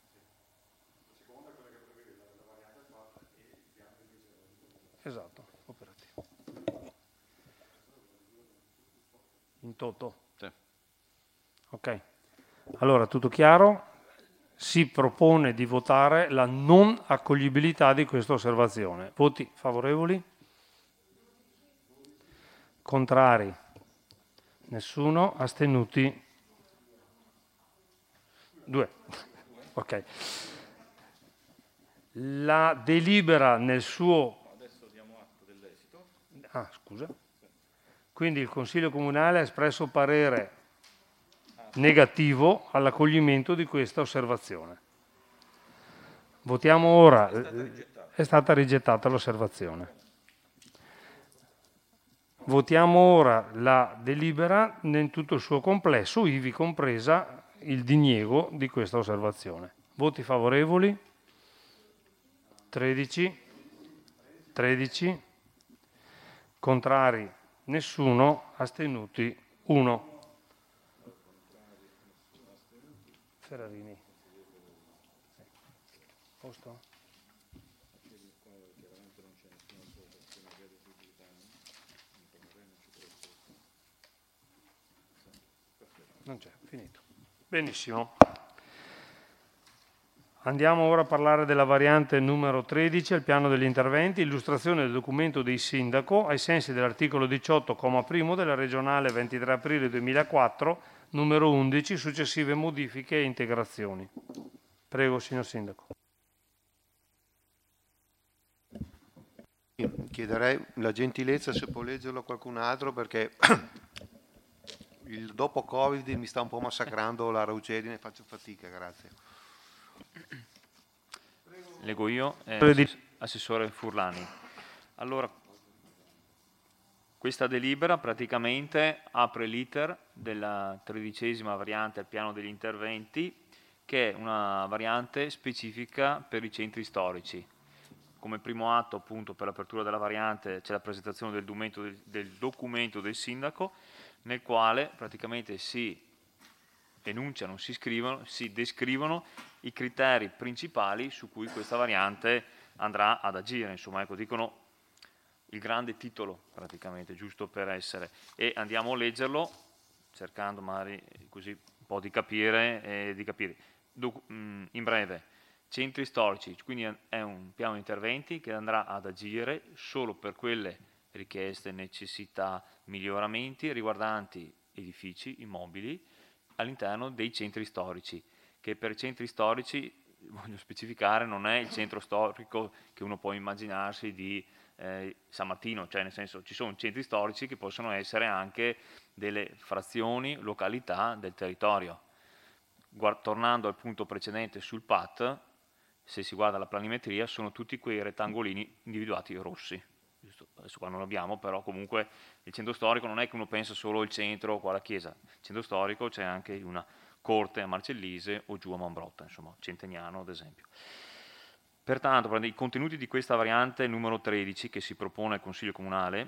Esatto, operativo. In toto? Sì. Ok. Allora, tutto chiaro? Si propone di votare la non accoglibilità di questa osservazione. Voti favorevoli? Contrari? Nessuno? Astenuti? 2. Ok. La delibera nel suo... scusa. Quindi il Consiglio Comunale ha espresso parere negativo all'accoglimento di questa osservazione. Votiamo ora. È stata rigettata l'osservazione. Votiamo ora la delibera in tutto il suo complesso, ivi compresa il diniego di questa osservazione. Voti favorevoli? 13. 13. Contrari? Nessuno. Astenuti? 1. Ferrarini. Posto? Non c'è, finito. Benissimo. Andiamo ora a parlare della variante numero 13, al piano degli interventi, illustrazione del documento di sindaco ai sensi dell'articolo 18, comma primo della regionale 23 aprile 2004, numero 11, successive modifiche e integrazioni. Prego, signor sindaco. Chiederei la gentilezza se può leggerlo qualcun altro, perché il dopo Covid mi sta un po' massacrando la raucedine, faccio fatica, grazie. Leggo io, assessore Furlani. Allora, questa delibera praticamente apre l'iter della 13ª variante al piano degli interventi, che è una variante specifica per i centri storici. Come primo atto appunto per l'apertura della variante c'è la presentazione del documento del sindaco, nel quale praticamente si enunciano, si descrivono i criteri principali su cui questa variante andrà ad agire. Insomma, ecco, dicono il grande titolo praticamente, giusto per essere. E andiamo a leggerlo, cercando magari così un po' di capire. In breve, centri storici, quindi è un piano di interventi che andrà ad agire solo per quelle richieste, necessità, miglioramenti riguardanti edifici, immobili all'interno dei centri storici, che per centri storici, voglio specificare, non è il centro storico che uno può immaginarsi di San Martino, cioè nel senso ci sono centri storici che possono essere anche delle frazioni, località del territorio. Tornando al punto precedente sul PAT, se si guarda la planimetria, sono tutti quei rettangolini individuati rossi. Adesso qua non l'abbiamo, però comunque il centro storico non è che uno pensa solo al centro o qua alla chiesa. Il centro storico c'è anche una corte a Marcellise o giù a Mombrotta, insomma, Centeniano ad esempio. Pertanto, i contenuti di questa variante numero 13 che si propone al Consiglio Comunale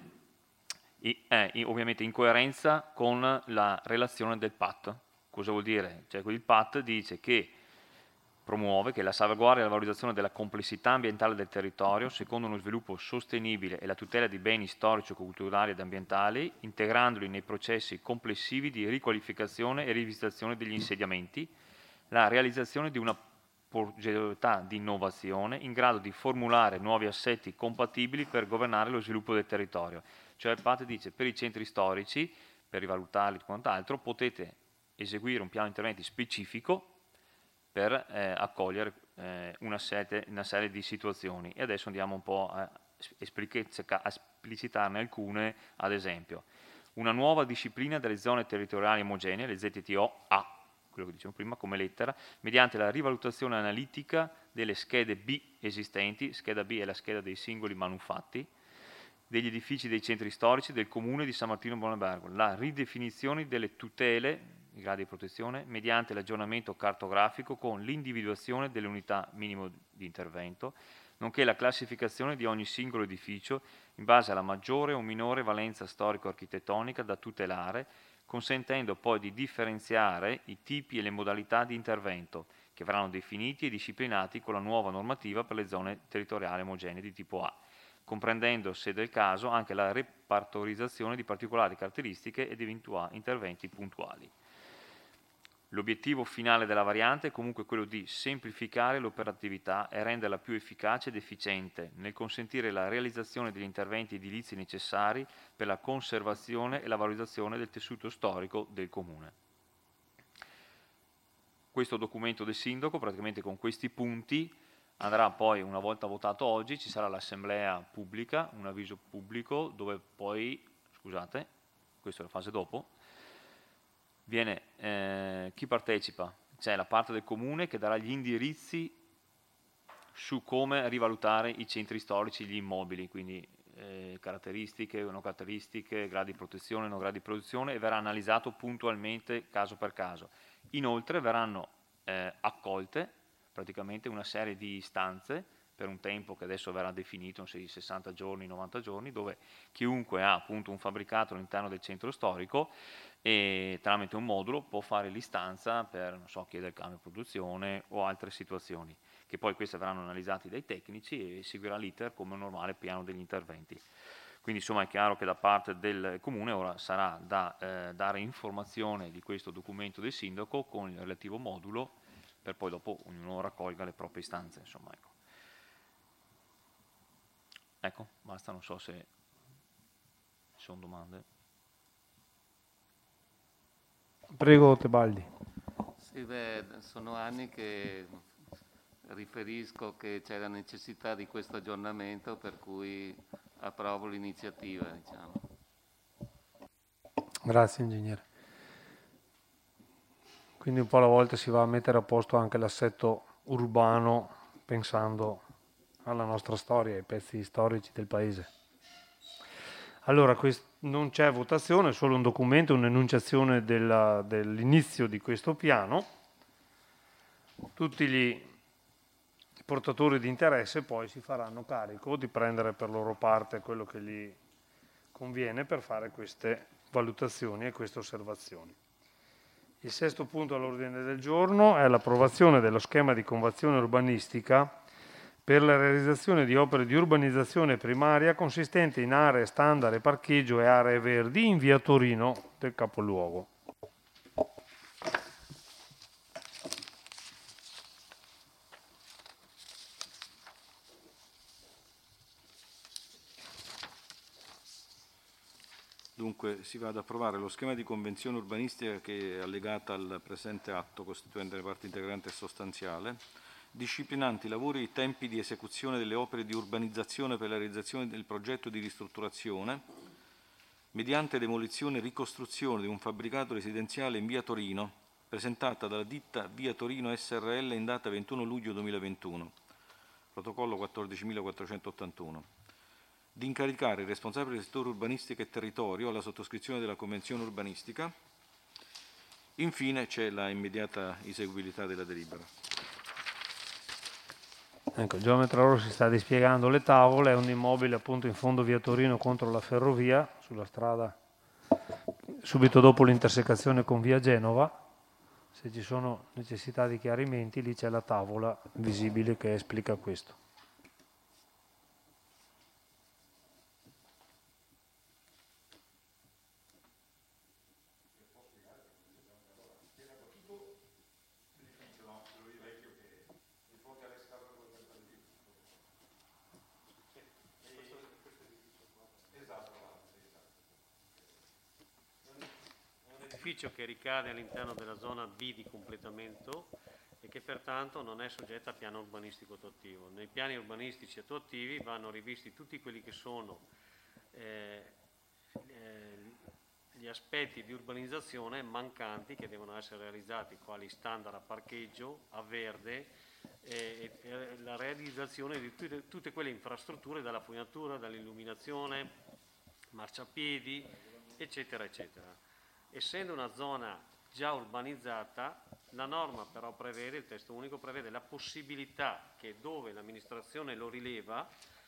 è ovviamente in coerenza con la relazione del PAT. Cosa vuol dire? Cioè, il PAT dice che promuove che la salvaguardia e la valorizzazione della complessità ambientale del territorio secondo uno sviluppo sostenibile e la tutela di beni storici, culturali ed ambientali, integrandoli nei processi complessivi di riqualificazione e rivisitazione degli insediamenti, la realizzazione di una progettualità di innovazione in grado di formulare nuovi assetti compatibili per governare lo sviluppo del territorio. Cioè il PAT dice per i centri storici, per rivalutarli e quant'altro, potete eseguire un piano di interventi specifico per accogliere una serie di situazioni. E adesso andiamo un po' a esplicitarne alcune, ad esempio. Una nuova disciplina delle zone territoriali omogenee, le ZTO A, quello che dicevo prima, come lettera, mediante la rivalutazione analitica delle schede B esistenti, scheda B è la scheda dei singoli manufatti, degli edifici dei centri storici del comune di San Martino Buonabergo, la ridefinizione delle tutele, i gradi di protezione, mediante l'aggiornamento cartografico con l'individuazione delle unità minimo di intervento, nonché la classificazione di ogni singolo edificio in base alla maggiore o minore valenza storico-architettonica da tutelare, consentendo poi di differenziare i tipi e le modalità di intervento, che verranno definiti e disciplinati con la nuova normativa per le zone territoriali omogenee di tipo A, comprendendo, se del caso, anche la repartorizzazione di particolari caratteristiche ed eventuali interventi puntuali. L'obiettivo finale della variante è comunque quello di semplificare l'operatività e renderla più efficace ed efficiente nel consentire la realizzazione degli interventi edilizi necessari per la conservazione e la valorizzazione del tessuto storico del Comune. Questo documento del Sindaco, praticamente con questi punti, andrà poi, una volta votato oggi, ci sarà l'assemblea pubblica, un avviso pubblico, dove poi, scusate, questa è la fase dopo, viene chi partecipa, c'è la parte del comune che darà gli indirizzi su come rivalutare i centri storici, gli immobili, quindi caratteristiche, non caratteristiche, gradi di protezione, non gradi di protezione, e verrà analizzato puntualmente caso per caso. Inoltre verranno accolte praticamente una serie di istanze per un tempo che adesso verrà definito, 60 giorni, 90 giorni, dove chiunque ha appunto un fabbricato all'interno del centro storico e tramite un modulo può fare l'istanza per, non so, chiedere cambio di produzione o altre situazioni, che poi queste verranno analizzate dai tecnici e seguirà l'iter come un normale piano degli interventi. Quindi insomma è chiaro che da parte del Comune ora sarà da dare informazione di questo documento del Sindaco con il relativo modulo, per poi dopo ognuno raccolga le proprie istanze, insomma, ecco. Ecco, basta, non so se ci sono domande. Prego Tebaldi. Sì, beh, sono anni che riferisco che c'è la necessità di questo aggiornamento, per cui approvo l'iniziativa, diciamo. Grazie ingegnere. Quindi un po' alla volta si va a mettere a posto anche l'assetto urbano pensando alla nostra storia, ai pezzi storici del paese. Allora, non c'è votazione, è solo un documento, un'enunciazione dell'inizio di questo piano. Tutti gli portatori di interesse poi si faranno carico di prendere per loro parte quello che gli conviene per fare queste valutazioni e queste osservazioni. Il sesto punto all'ordine del giorno è l'approvazione dello schema di convenzione urbanistica per la realizzazione di opere di urbanizzazione primaria consistente in aree standard e parcheggio e aree verdi in via Torino del capoluogo. Dunque si va ad approvare lo schema di convenzione urbanistica che è allegata al presente atto costituente le parti integranti e sostanziale, disciplinanti i lavori e i tempi di esecuzione delle opere di urbanizzazione per la realizzazione del progetto di ristrutturazione mediante demolizione e ricostruzione di un fabbricato residenziale in via Torino, presentata dalla ditta Via Torino SRL in data 21 luglio 2021, protocollo 14.481. Di incaricare il responsabile del settore urbanistica e territorio alla sottoscrizione della convenzione urbanistica. Infine c'è la immediata eseguibilità della delibera. Ecco, il geometra ora si sta dispiegando le tavole, è un immobile appunto in fondo via Torino contro la ferrovia, sulla strada subito dopo l'intersecazione con via Genova. Se ci sono necessità di chiarimenti, lì c'è la tavola visibile che esplica questo. Che ricade all'interno della zona B di completamento e che pertanto non è soggetta a piano urbanistico attuativo. Nei piani urbanistici attuativi vanno rivisti tutti quelli che sono gli aspetti di urbanizzazione mancanti che devono essere realizzati, quali standard a parcheggio, a verde, e la realizzazione di tutte quelle infrastrutture, dalla fognatura, dall'illuminazione, marciapiedi, eccetera, eccetera. Essendo una zona già urbanizzata, la norma però prevede, il testo unico prevede la possibilità che dove l'amministrazione lo rileva,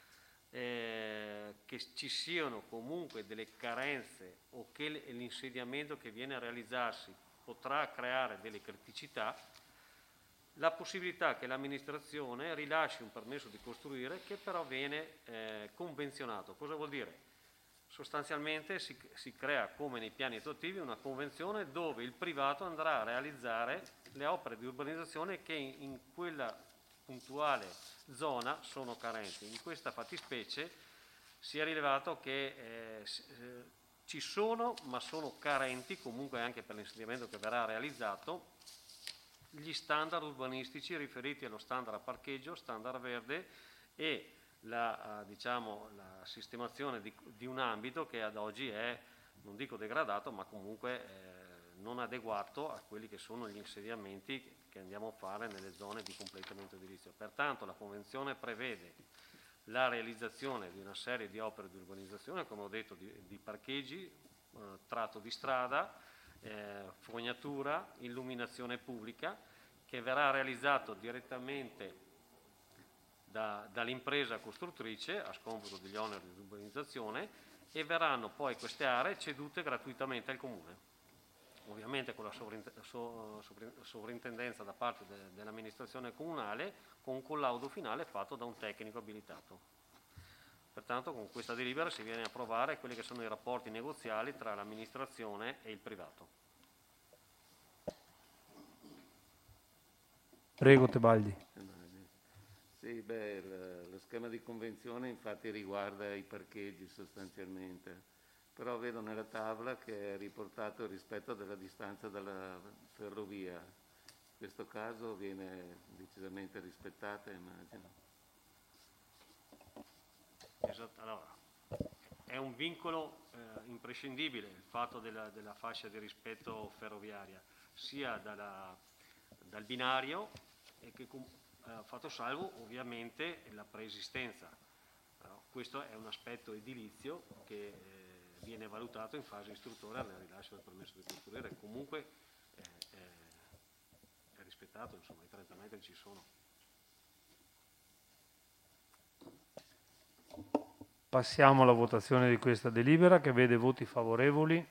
che ci siano comunque delle carenze o che l'insediamento che viene a realizzarsi potrà creare delle criticità, la possibilità che l'amministrazione rilasci un permesso di costruire che però viene convenzionato. Cosa vuol dire? Sostanzialmente si crea, come nei piani attuativi, una convenzione dove il privato andrà a realizzare le opere di urbanizzazione che in quella puntuale zona sono carenti. In questa fattispecie si è rilevato che ci sono, ma sono carenti comunque anche per l'insediamento che verrà realizzato, gli standard urbanistici riferiti allo standard a parcheggio, standard verde e la sistemazione di un ambito che ad oggi è, non dico degradato, ma comunque non adeguato a quelli che sono gli insediamenti che andiamo a fare nelle zone di completamento edilizio. Pertanto la Convenzione prevede la realizzazione di una serie di opere di urbanizzazione, come ho detto, di parcheggi, tratto di strada, fognatura, illuminazione pubblica, che verrà realizzato direttamente dall'impresa costruttrice a scomputo degli oneri di urbanizzazione, e verranno poi queste aree cedute gratuitamente al Comune. Ovviamente con la sovrintendenza da parte dell'amministrazione comunale, con un collaudo finale fatto da un tecnico abilitato. Pertanto con questa delibera si viene a provare quelli che sono i rapporti negoziali tra l'amministrazione e il privato. Prego Tebaldi. Sì, lo schema di convenzione infatti riguarda i parcheggi sostanzialmente. Però vedo nella tavola che è riportato il rispetto della distanza dalla ferrovia. In questo caso viene decisamente rispettata, immagino. Esatto, allora, è un vincolo imprescindibile il fatto della fascia di rispetto ferroviaria, sia dal binario, e che fatto salvo ovviamente la preesistenza. Questo è un aspetto edilizio che viene valutato in fase istruttoria nel rilascio del permesso di costruire. Comunque è rispettato, insomma, i 30 metri ci sono. Passiamo alla votazione di questa delibera che vede voti favorevoli,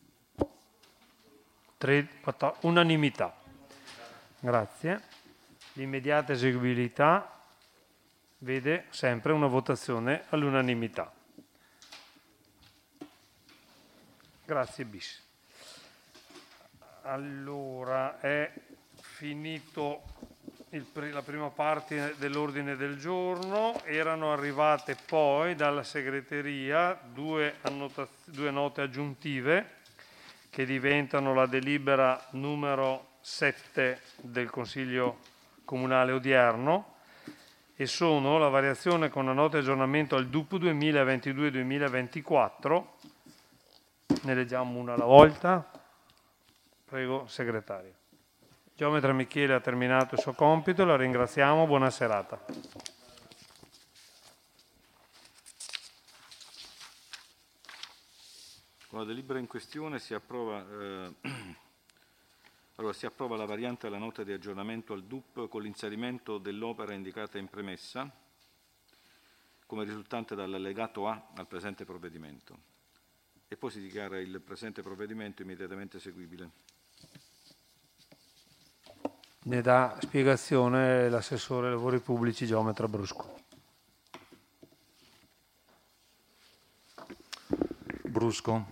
unanimità. Grazie. L'immediata eseguibilità vede sempre una votazione all'unanimità. Grazie bis. Allora, è finito la prima parte dell'ordine del giorno. Erano arrivate poi dalla segreteria due note aggiuntive che diventano la delibera numero 7 del Consiglio Comunale odierno, e sono la variazione con la nota di aggiornamento al DUP 2022-2024. Ne leggiamo una alla volta. Prego, segretario. Geometra Michele ha terminato il suo compito, la ringraziamo, buona serata. Con la delibera in questione si approva, si approva la variante della nota di aggiornamento al DUP con l'inserimento dell'opera indicata in premessa come risultante dall'allegato A al presente provvedimento, e poi si dichiara il presente provvedimento immediatamente eseguibile. Ne dà spiegazione l'assessore ai lavori pubblici Geometra Brusco. Brusco.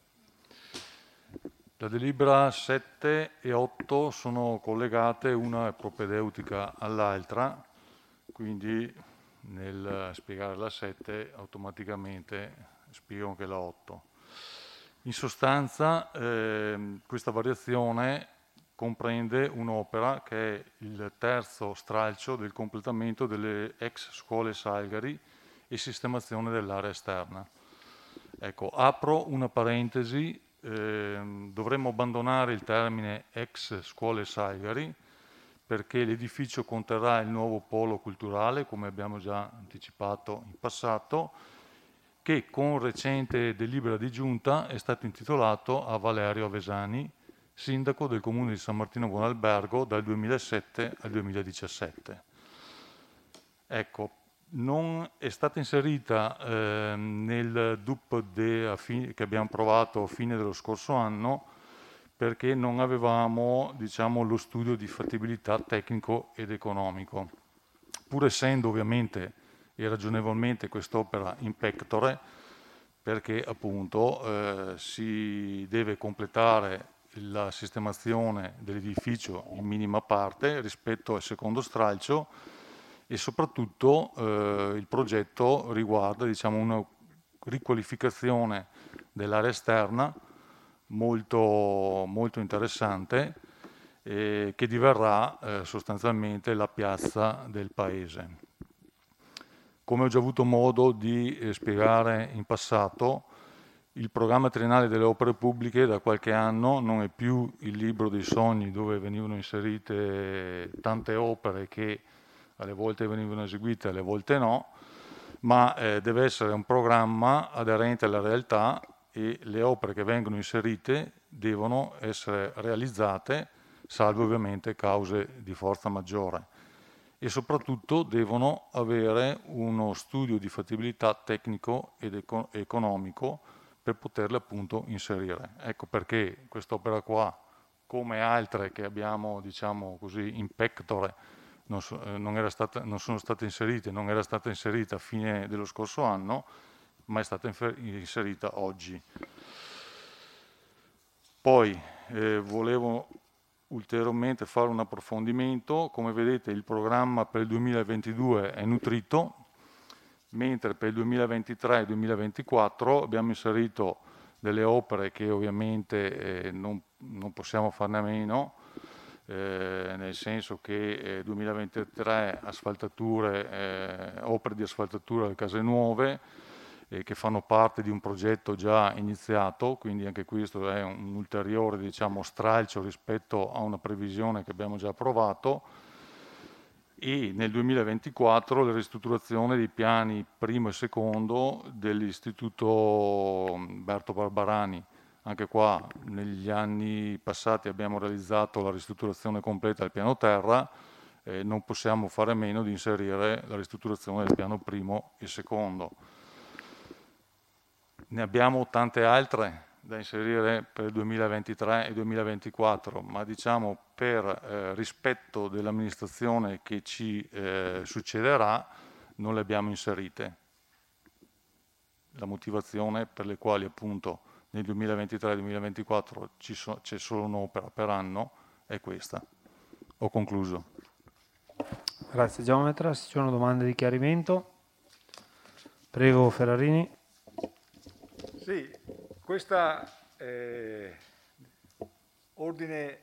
La delibera 7 e 8 sono collegate, una è propedeutica all'altra, quindi nel spiegare la 7 automaticamente spiego anche la 8. In sostanza questa variazione comprende un'opera che è il terzo stralcio del completamento delle ex scuole Salgari e sistemazione dell'area esterna. Ecco, apro una parentesi, dovremmo abbandonare il termine ex scuole Salgari perché l'edificio conterrà il nuovo polo culturale, come abbiamo già anticipato in passato, che con recente delibera di giunta è stato intitolato a Valerio Avesani, sindaco del comune di San Martino Buonalbergo dal 2007 al 2017. Ecco, non è stata inserita nel DUP che abbiamo approvato a fine dello scorso anno perché non avevamo, diciamo, lo studio di fattibilità tecnico ed economico. Pur essendo ovviamente e ragionevolmente quest'opera in pectore, perché appunto si deve completare la sistemazione dell'edificio in minima parte rispetto al secondo stralcio e soprattutto il progetto riguarda, diciamo, una riqualificazione dell'area esterna molto interessante che diverrà sostanzialmente la piazza del paese. Come ho già avuto modo di spiegare in passato, il programma triennale delle opere pubbliche da qualche anno non è più il libro dei sogni dove venivano inserite tante opere che alle volte venivano eseguite, alle volte no, ma deve essere un programma aderente alla realtà e le opere che vengono inserite devono essere realizzate, salvo ovviamente cause di forza maggiore, e soprattutto devono avere uno studio di fattibilità tecnico ed economico per poterle appunto inserire. Ecco perché quest'opera qua, come altre che abbiamo, diciamo così, in pectore, non sono state inserite, non era stata inserita a fine dello scorso anno, ma è stata inserita oggi. Poi volevo ulteriormente fare un approfondimento. Come vedete il programma per il 2022 è nutrito, mentre per il 2023 e 2024 abbiamo inserito delle opere che ovviamente non possiamo farne a meno, nel senso che 2023 asfaltature, opere di asfaltatura alle case nuove che fanno parte di un progetto già iniziato, quindi anche questo è un ulteriore, diciamo, stralcio rispetto a una previsione che abbiamo già approvato, e nel 2024 la ristrutturazione dei piani primo e secondo dell'Istituto Berto Barbarani. Anche qua negli anni passati abbiamo realizzato la ristrutturazione completa del piano terra, non possiamo fare a meno di inserire la ristrutturazione del piano primo e secondo. Ne abbiamo tante altre da inserire per il 2023 e 2024, ma diciamo per rispetto dell'amministrazione che ci succederà non le abbiamo inserite. La motivazione per le quali appunto nel 2023 e 2024 c'è solo un'opera per anno è questa. Ho concluso. Grazie Geometra, se ci sono domande di chiarimento. Prego Ferrarini. Sì, questa ordine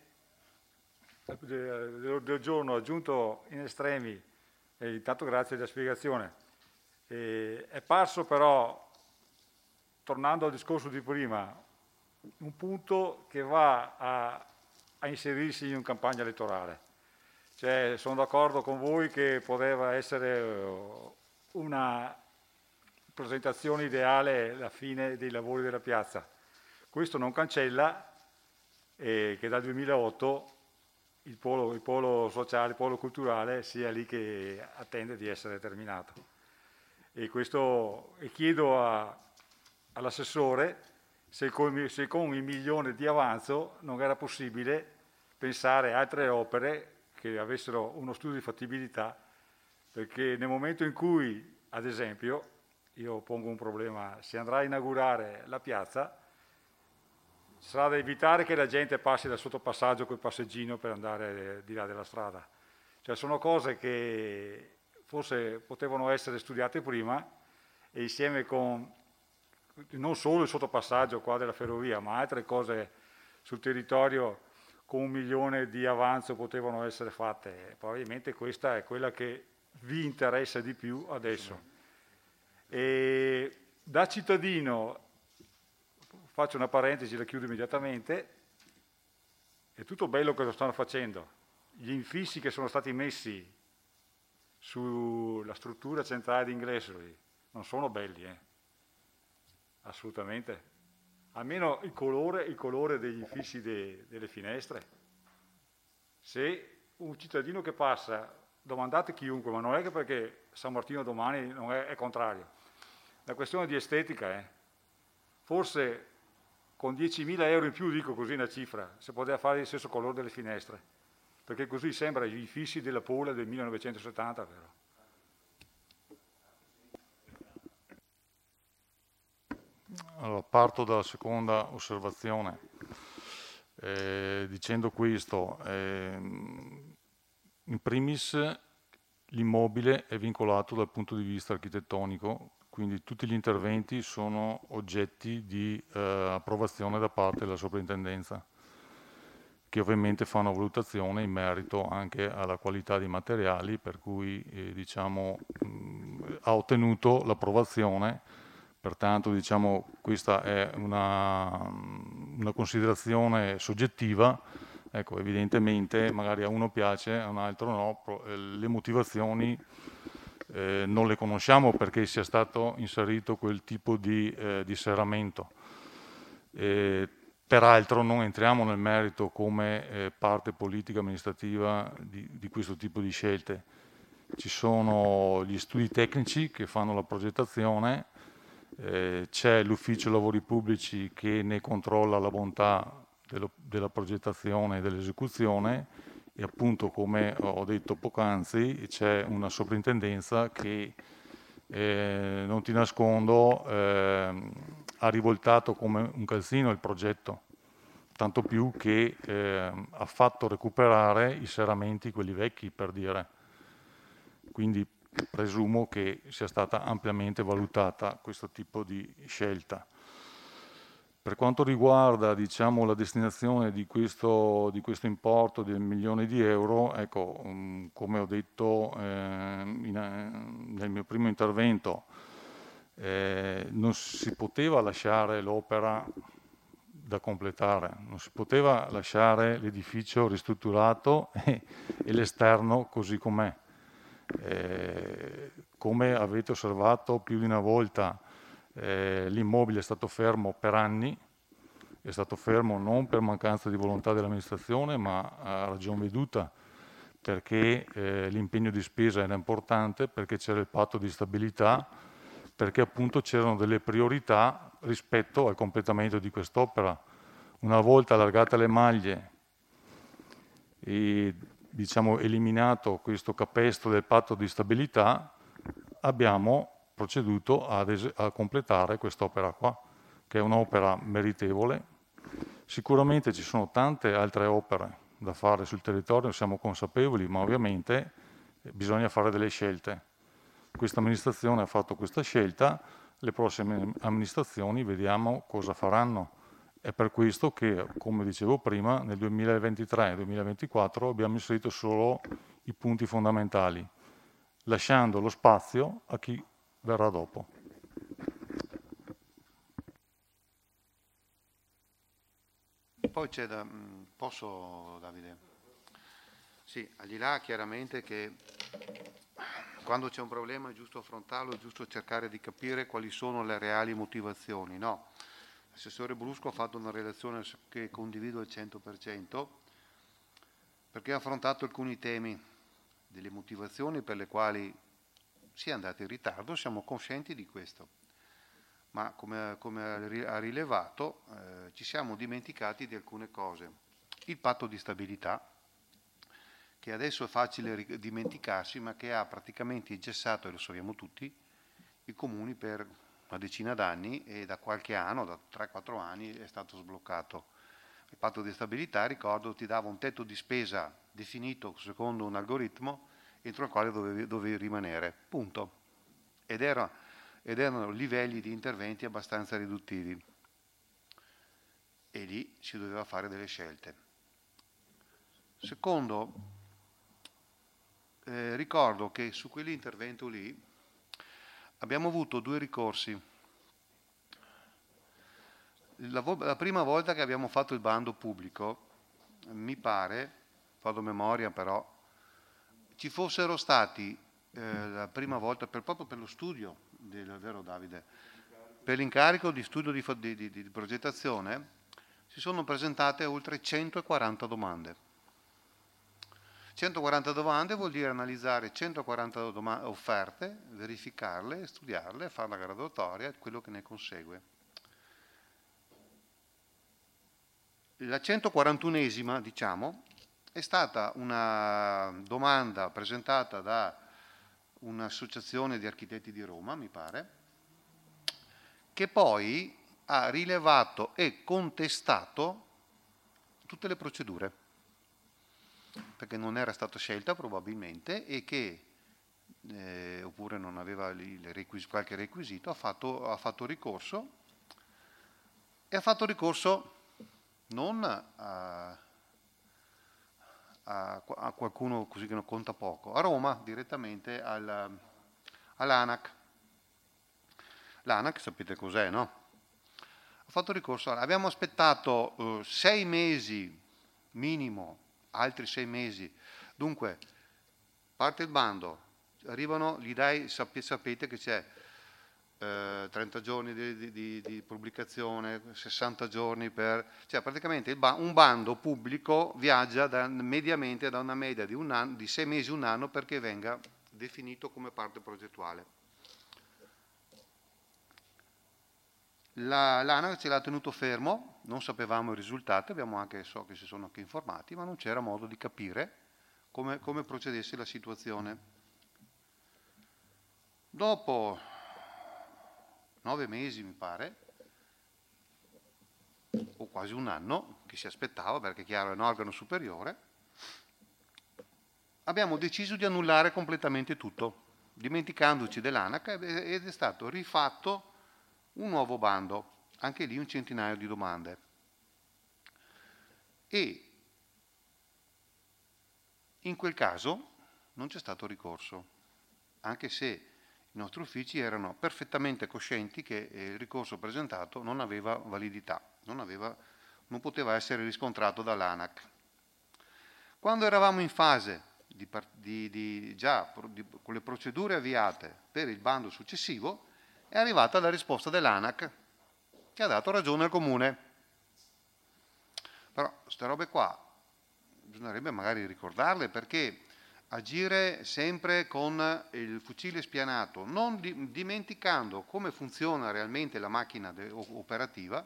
del giorno aggiunto in estremi, intanto grazie della spiegazione, è parso però, tornando al discorso di prima, un punto che va a inserirsi in una campagna elettorale. Cioè, sono d'accordo con voi che poteva essere una presentazione ideale alla fine dei lavori della piazza. Questo non cancella che dal 2008 il polo sociale, il polo culturale sia lì che attende di essere terminato. E chiedo all'assessore se con il 1 milione di avanzo non era possibile pensare a altre opere che avessero uno studio di fattibilità, perché nel momento in cui, ad esempio, io pongo un problema, si andrà a inaugurare la piazza, sarà da evitare che la gente passi dal sottopassaggio col passeggino per andare di là della strada. Cioè sono cose che forse potevano essere studiate prima e insieme con non solo il sottopassaggio qua della ferrovia, ma altre cose sul territorio con 1 milione di avanzo potevano essere fatte. Probabilmente questa è quella che vi interessa di più adesso. E da cittadino, faccio una parentesi, la chiudo immediatamente, è tutto bello cosa stanno facendo. Gli infissi che sono stati messi sulla struttura centrale di ingresso non sono belli, assolutamente. Almeno il colore degli infissi delle finestre. Se un cittadino che passa, domandate chiunque, ma non è che perché San Martino domani non è contrario. La questione di estetica, forse con 10.000 euro in più, dico così una cifra, si poteva fare il stesso colore delle finestre, perché così sembra gli infissi della Pola del 1970, vero? Allora, parto dalla seconda osservazione, dicendo questo, in primis l'immobile è vincolato dal punto di vista architettonico, quindi tutti gli interventi sono oggetti di approvazione da parte della soprintendenza, che ovviamente fa una valutazione in merito anche alla qualità dei materiali, per cui diciamo, ha ottenuto l'approvazione. Pertanto diciamo, questa è una considerazione soggettiva. Ecco, evidentemente magari a uno piace, a un altro no, le motivazioni non le conosciamo perché sia stato inserito quel tipo di serramento. Peraltro non entriamo nel merito come parte politica amministrativa di questo tipo di scelte. Ci sono gli studi tecnici che fanno la progettazione, c'è l'ufficio lavori pubblici che ne controlla la bontà della progettazione e dell'esecuzione e appunto, come ho detto poc'anzi, c'è una soprintendenza che non ti nascondo ha rivoltato come un calzino il progetto, tanto più che ha fatto recuperare i serramenti, quelli vecchi, per dire. Quindi presumo che sia stata ampiamente valutata questo tipo di scelta. Per quanto riguarda, diciamo, la destinazione di questo importo del 1 milione di euro, ecco, come ho detto nel mio primo intervento, non si poteva lasciare l'opera da completare, non si poteva lasciare l'edificio ristrutturato e l'esterno così com'è. Come avete osservato più di una volta, l'immobile è stato fermo per anni, è stato fermo non per mancanza di volontà dell'amministrazione, ma a ragion veduta perché l'impegno di spesa era importante, perché c'era il patto di stabilità, perché appunto c'erano delle priorità rispetto al completamento di quest'opera. Una volta allargate le maglie e diciamo eliminato questo capestro del patto di stabilità, abbiamo proceduto a completare quest'opera qua, che è un'opera meritevole. Sicuramente ci sono tante altre opere da fare sul territorio, siamo consapevoli, ma ovviamente bisogna fare delle scelte. Questa amministrazione ha fatto questa scelta, le prossime amministrazioni vediamo cosa faranno. È per questo che, come dicevo prima, nel 2023 e 2024 abbiamo inserito solo i punti fondamentali, lasciando lo spazio a chi verrà dopo. Poi c'è posso, Davide? Sì, al di là chiaramente che quando c'è un problema è giusto affrontarlo, è giusto cercare di capire quali sono le reali motivazioni, no? L'assessore Brusco ha fatto una relazione che condivido al 100%, perché ha affrontato alcuni temi, delle motivazioni per le quali si è andati in ritardo, siamo coscienti di questo. Ma come ha rilevato ci siamo dimenticati di alcune cose. Il patto di stabilità, che adesso è facile dimenticarsi, ma che ha praticamente ingessato, e lo sappiamo tutti, i comuni per una decina d'anni e da qualche anno, da 3-4 anni, è stato sbloccato. Il patto di stabilità, ricordo, ti dava un tetto di spesa definito secondo un algoritmo entro il quale dovevi rimanere, punto. Ed erano livelli di interventi abbastanza riduttivi e lì si doveva fare delle scelte. Secondo, ricordo che su quell'intervento lì abbiamo avuto 2 ricorsi. La prima volta che abbiamo fatto il bando pubblico, mi pare, vado a memoria però, ci fossero stati la prima volta, proprio per lo studio, vero Davide? Per l'incarico di studio di progettazione si sono presentate oltre 140 domande. 140 domande vuol dire analizzare 140 offerte, verificarle, studiarle, fare la graduatoria e quello che ne consegue. La 141esima, diciamo, è stata una domanda presentata da un'associazione di architetti di Roma, mi pare, che poi ha rilevato e contestato tutte le procedure, perché non era stata scelta probabilmente e che, oppure non aveva qualche requisito, ha fatto ricorso, e ha fatto ricorso non a qualcuno così che non conta poco, a Roma direttamente all'ANAC. L'ANAC sapete cos'è, no? Ha fatto ricorso, abbiamo aspettato 6 mesi minimo, altri 6 mesi, dunque parte il bando, arrivano, gli dai, sapete che c'è 30 giorni di pubblicazione, 60 giorni cioè praticamente un bando pubblico viaggia mediamente da una media di 1 anno, di 6 mesi, 1 anno, perché venga definito come parte progettuale. L'ANAC ce l'ha tenuto fermo, non sapevamo il risultato, so che si sono anche informati, ma non c'era modo di capire come procedesse la situazione. Dopo 9 mesi, mi pare, o quasi 1 anno, che si aspettava, perché chiaro è un organo superiore, abbiamo deciso di annullare completamente tutto, dimenticandoci dell'ANAC, ed è stato rifatto un nuovo bando, anche lì 1 centinaio di domande. E in quel caso non c'è stato ricorso, anche se i nostri uffici erano perfettamente coscienti che il ricorso presentato non aveva validità, non poteva essere riscontrato dall'ANAC. Quando eravamo in fase con le procedure avviate per il bando successivo, è arrivata la risposta dell'ANAC che ha dato ragione al Comune. Però queste robe qua bisognerebbe magari ricordarle, perché agire sempre con il fucile spianato, non dimenticando come funziona realmente la macchina operativa,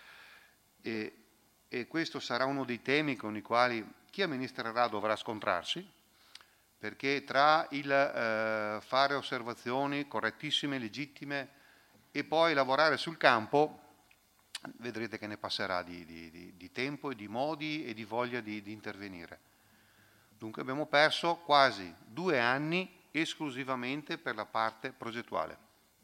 e questo sarà uno dei temi con i quali chi amministrerà dovrà scontrarsi, perché tra il fare osservazioni correttissime, legittime, e poi lavorare sul campo, vedrete che ne passerà di tempo e di modi e di voglia di intervenire. Dunque abbiamo perso quasi 2 anni esclusivamente per la parte progettuale.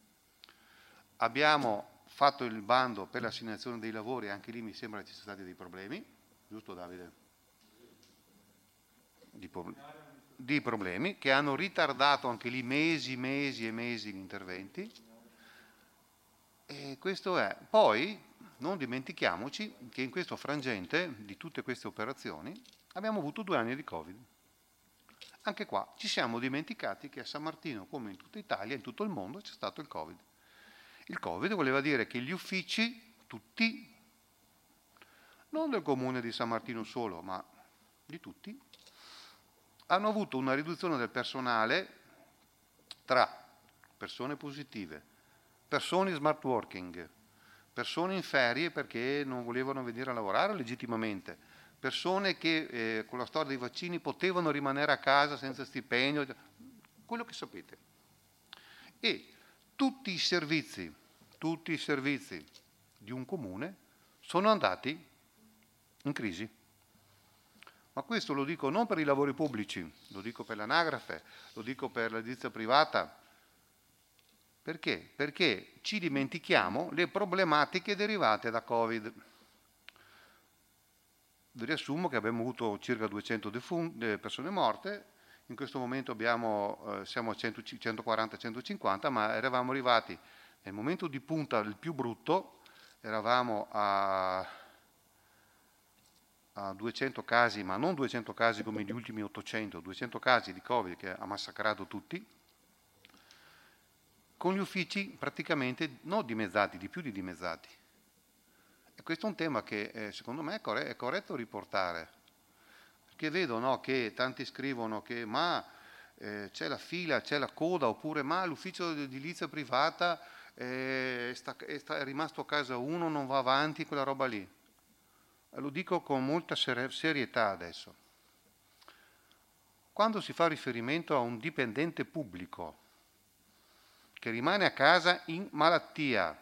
Abbiamo fatto il bando per l'assegnazione dei lavori, anche lì mi sembra che ci siano stati dei problemi, giusto Davide? Di problemi che hanno ritardato anche lì mesi e mesi gli interventi. E questo è. Poi non dimentichiamoci che in questo frangente di tutte queste operazioni abbiamo avuto 2 anni di Covid. Anche qua ci siamo dimenticati che a San Martino, come in tutta Italia, in tutto il mondo, c'è stato il Covid. Il Covid voleva dire che gli uffici, tutti, non del comune di San Martino solo, ma di tutti, hanno avuto una riduzione del personale tra persone positive, persone in smart working, persone in ferie perché non volevano venire a lavorare legittimamente, persone che con la storia dei vaccini potevano rimanere a casa senza stipendio, quello che sapete. E tutti i servizi di un comune sono andati in crisi. Ma questo lo dico non per i lavori pubblici, lo dico per l'anagrafe, lo dico per l'edilizia privata. Perché? Perché ci dimentichiamo le problematiche derivate da Covid. vi riassumo che abbiamo avuto circa 200 persone morte, in questo momento siamo a 140-150, ma eravamo arrivati nel momento di punta, il più brutto, eravamo a 200 casi, ma non 200 casi come gli ultimi 800, 200 casi di Covid che ha massacrato tutti, con gli uffici praticamente non dimezzati, di più di dimezzati. E questo è un tema che secondo me è corretto riportare, perché vedo, no, che tanti scrivono che c'è la fila, c'è la coda, oppure ma l'ufficio di edilizia privata è rimasto a casa uno, non va avanti, quella roba lì. Lo dico con molta serietà adesso. Quando si fa riferimento a un dipendente pubblico che rimane a casa in malattia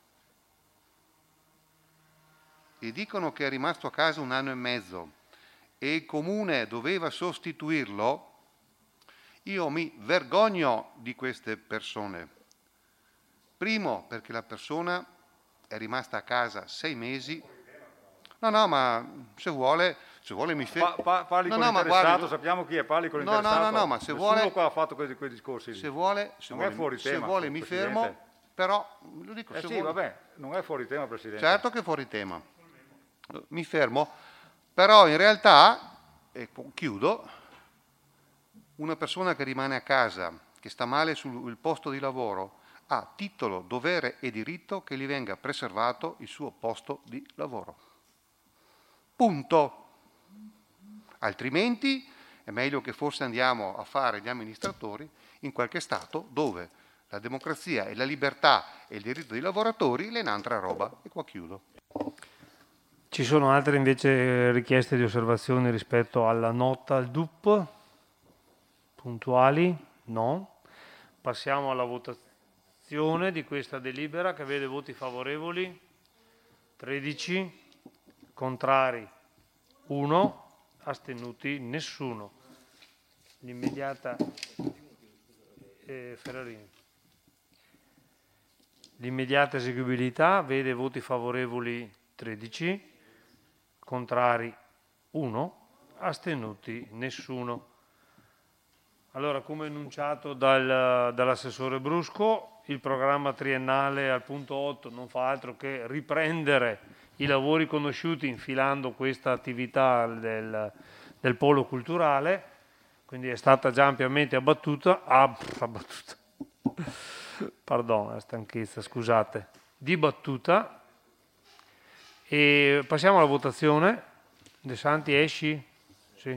e dicono che è rimasto a casa 1 anno e mezzo e il comune doveva sostituirlo, io mi vergogno di queste persone. Primo, perché la persona è rimasta a casa 6 mesi. No, ma se vuole mi fermo. Parli con l'interessato, sappiamo chi è, parli con l'interessato. No, ma se vuole... qua ha fatto quei discorsi. Se vuole mi fermo, però lo dico, se vuole... vabbè, non è fuori tema, Presidente. Certo che è fuori tema. Mi fermo, però in realtà, e chiudo, una persona che rimane a casa, che sta male sul posto di lavoro, ha titolo, dovere e diritto che gli venga preservato il suo posto di lavoro. Punto. Altrimenti è meglio che forse andiamo a fare gli amministratori in qualche stato dove la democrazia e la libertà e il diritto dei lavoratori è un'altra roba. E qua chiudo. Ci sono altre invece richieste di osservazioni rispetto alla nota al DUP? Puntuali? No. Passiamo alla votazione di questa delibera che vede voti favorevoli 13, contrari 1, astenuti nessuno. L'immediata Ferrarini. L'immediata eseguibilità vede voti favorevoli 13, contrari 1, astenuti nessuno. Allora, come enunciato dall'assessore Brusco, il programma triennale al punto 8 non fa altro che riprendere i lavori conosciuti infilando questa attività del polo culturale, quindi è stata già ampiamente pardon, stanchezza, scusate, dibattuta. E passiamo alla votazione. De Santi, esci? Sì.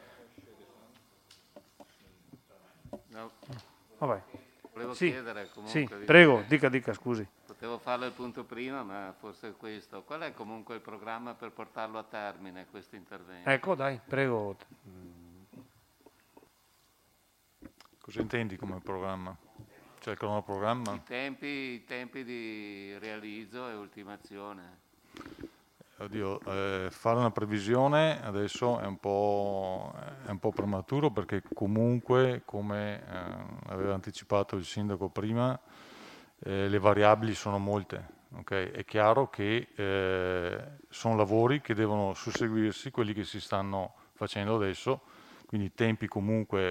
No. Vabbè. Volevo sì. chiedere comunque... Sì, prego, dica, scusi. Potevo farlo il punto prima, ma forse questo. Qual è comunque il programma per portarlo a termine, questo intervento? Ecco, dai, prego. Cosa intendi come programma? Cioè il cronoprogramma? I tempi di realizzo e ultimazione. Oddio, fare una previsione adesso è un po' prematuro, perché comunque, come aveva anticipato il sindaco prima, le variabili sono molte. Okay? È chiaro che sono lavori che devono susseguirsi, quelli che si stanno facendo adesso, quindi tempi comunque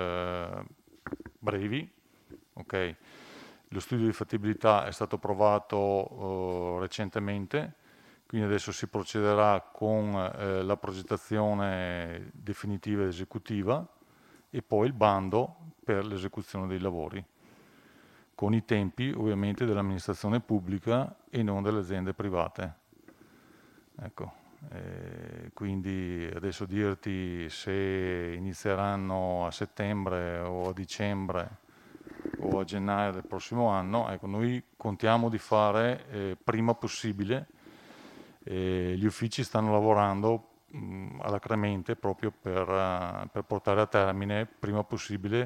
brevi. Okay? Lo studio di fattibilità è stato approvato recentemente, quindi adesso si procederà con la progettazione definitiva ed esecutiva e poi il bando per l'esecuzione dei lavori, con i tempi ovviamente dell'amministrazione pubblica e non delle aziende private. Ecco, quindi adesso dirti se inizieranno a settembre o a dicembre o a gennaio del prossimo anno, ecco, noi contiamo di fare prima possibile. Gli uffici stanno lavorando alacremente proprio per portare a termine prima possibile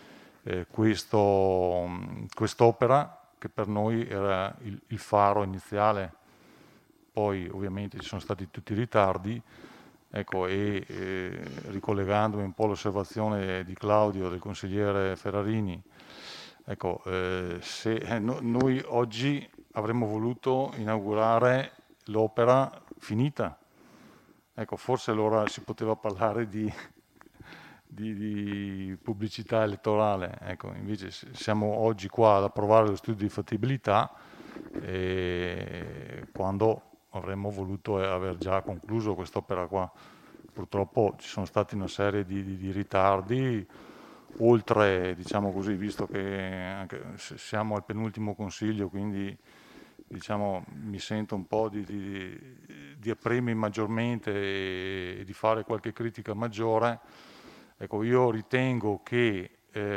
quest'opera, che per noi era il faro iniziale. Poi ovviamente ci sono stati tutti i ritardi, ecco, e ricollegandomi un po' all'osservazione di Claudio, del consigliere Ferrarini, ecco, noi oggi avremmo voluto inaugurare l'opera finita, Ecco, forse allora si poteva parlare di pubblicità elettorale. Ecco, invece siamo oggi qua ad approvare lo studio di fattibilità quando avremmo voluto aver già concluso quest'opera qua. Purtroppo ci sono stati una serie di ritardi, oltre, diciamo così, visto che anche siamo al penultimo consiglio, quindi diciamo, mi sento un po' di aprirmi maggiormente e di fare qualche critica maggiore. Ecco, io ritengo che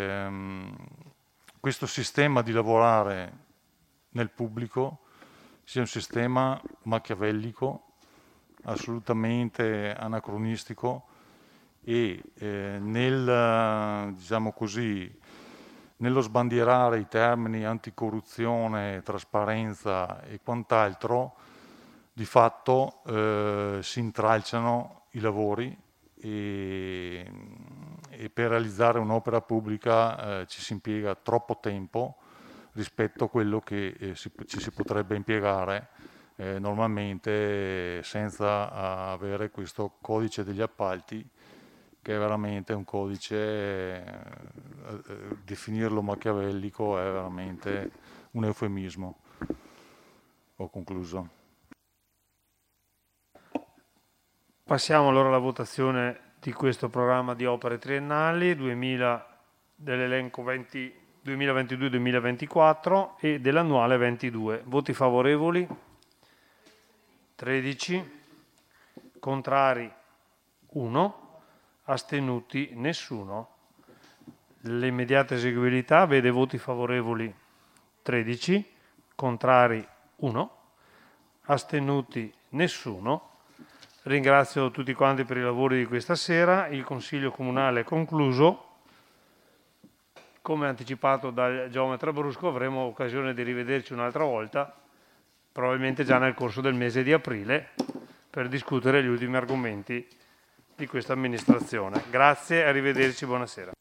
questo sistema di lavorare nel pubblico sia un sistema machiavellico, assolutamente anacronistico e diciamo così, nello sbandierare i termini anticorruzione, trasparenza e quant'altro, di fatto si intralciano i lavori e per realizzare un'opera pubblica ci si impiega troppo tempo rispetto a quello che ci si potrebbe impiegare normalmente senza avere questo codice degli appalti, che è veramente un codice, definirlo machiavellico è veramente un eufemismo. Ho concluso. Passiamo allora alla votazione di questo programma di opere triennali dell'elenco 2022-2024 e dell'annuale 22. Voti favorevoli? 13. Contrari? 1. Astenuti? Nessuno. L'immediata eseguibilità vede voti favorevoli 13, contrari 1, astenuti nessuno. Ringrazio tutti quanti per i lavori di questa sera. Il Consiglio Comunale è concluso. Come anticipato dal geometra Brusco, avremo occasione di rivederci un'altra volta, probabilmente già nel corso del mese di aprile, per discutere gli ultimi argomenti di questa amministrazione. Grazie, arrivederci, buonasera.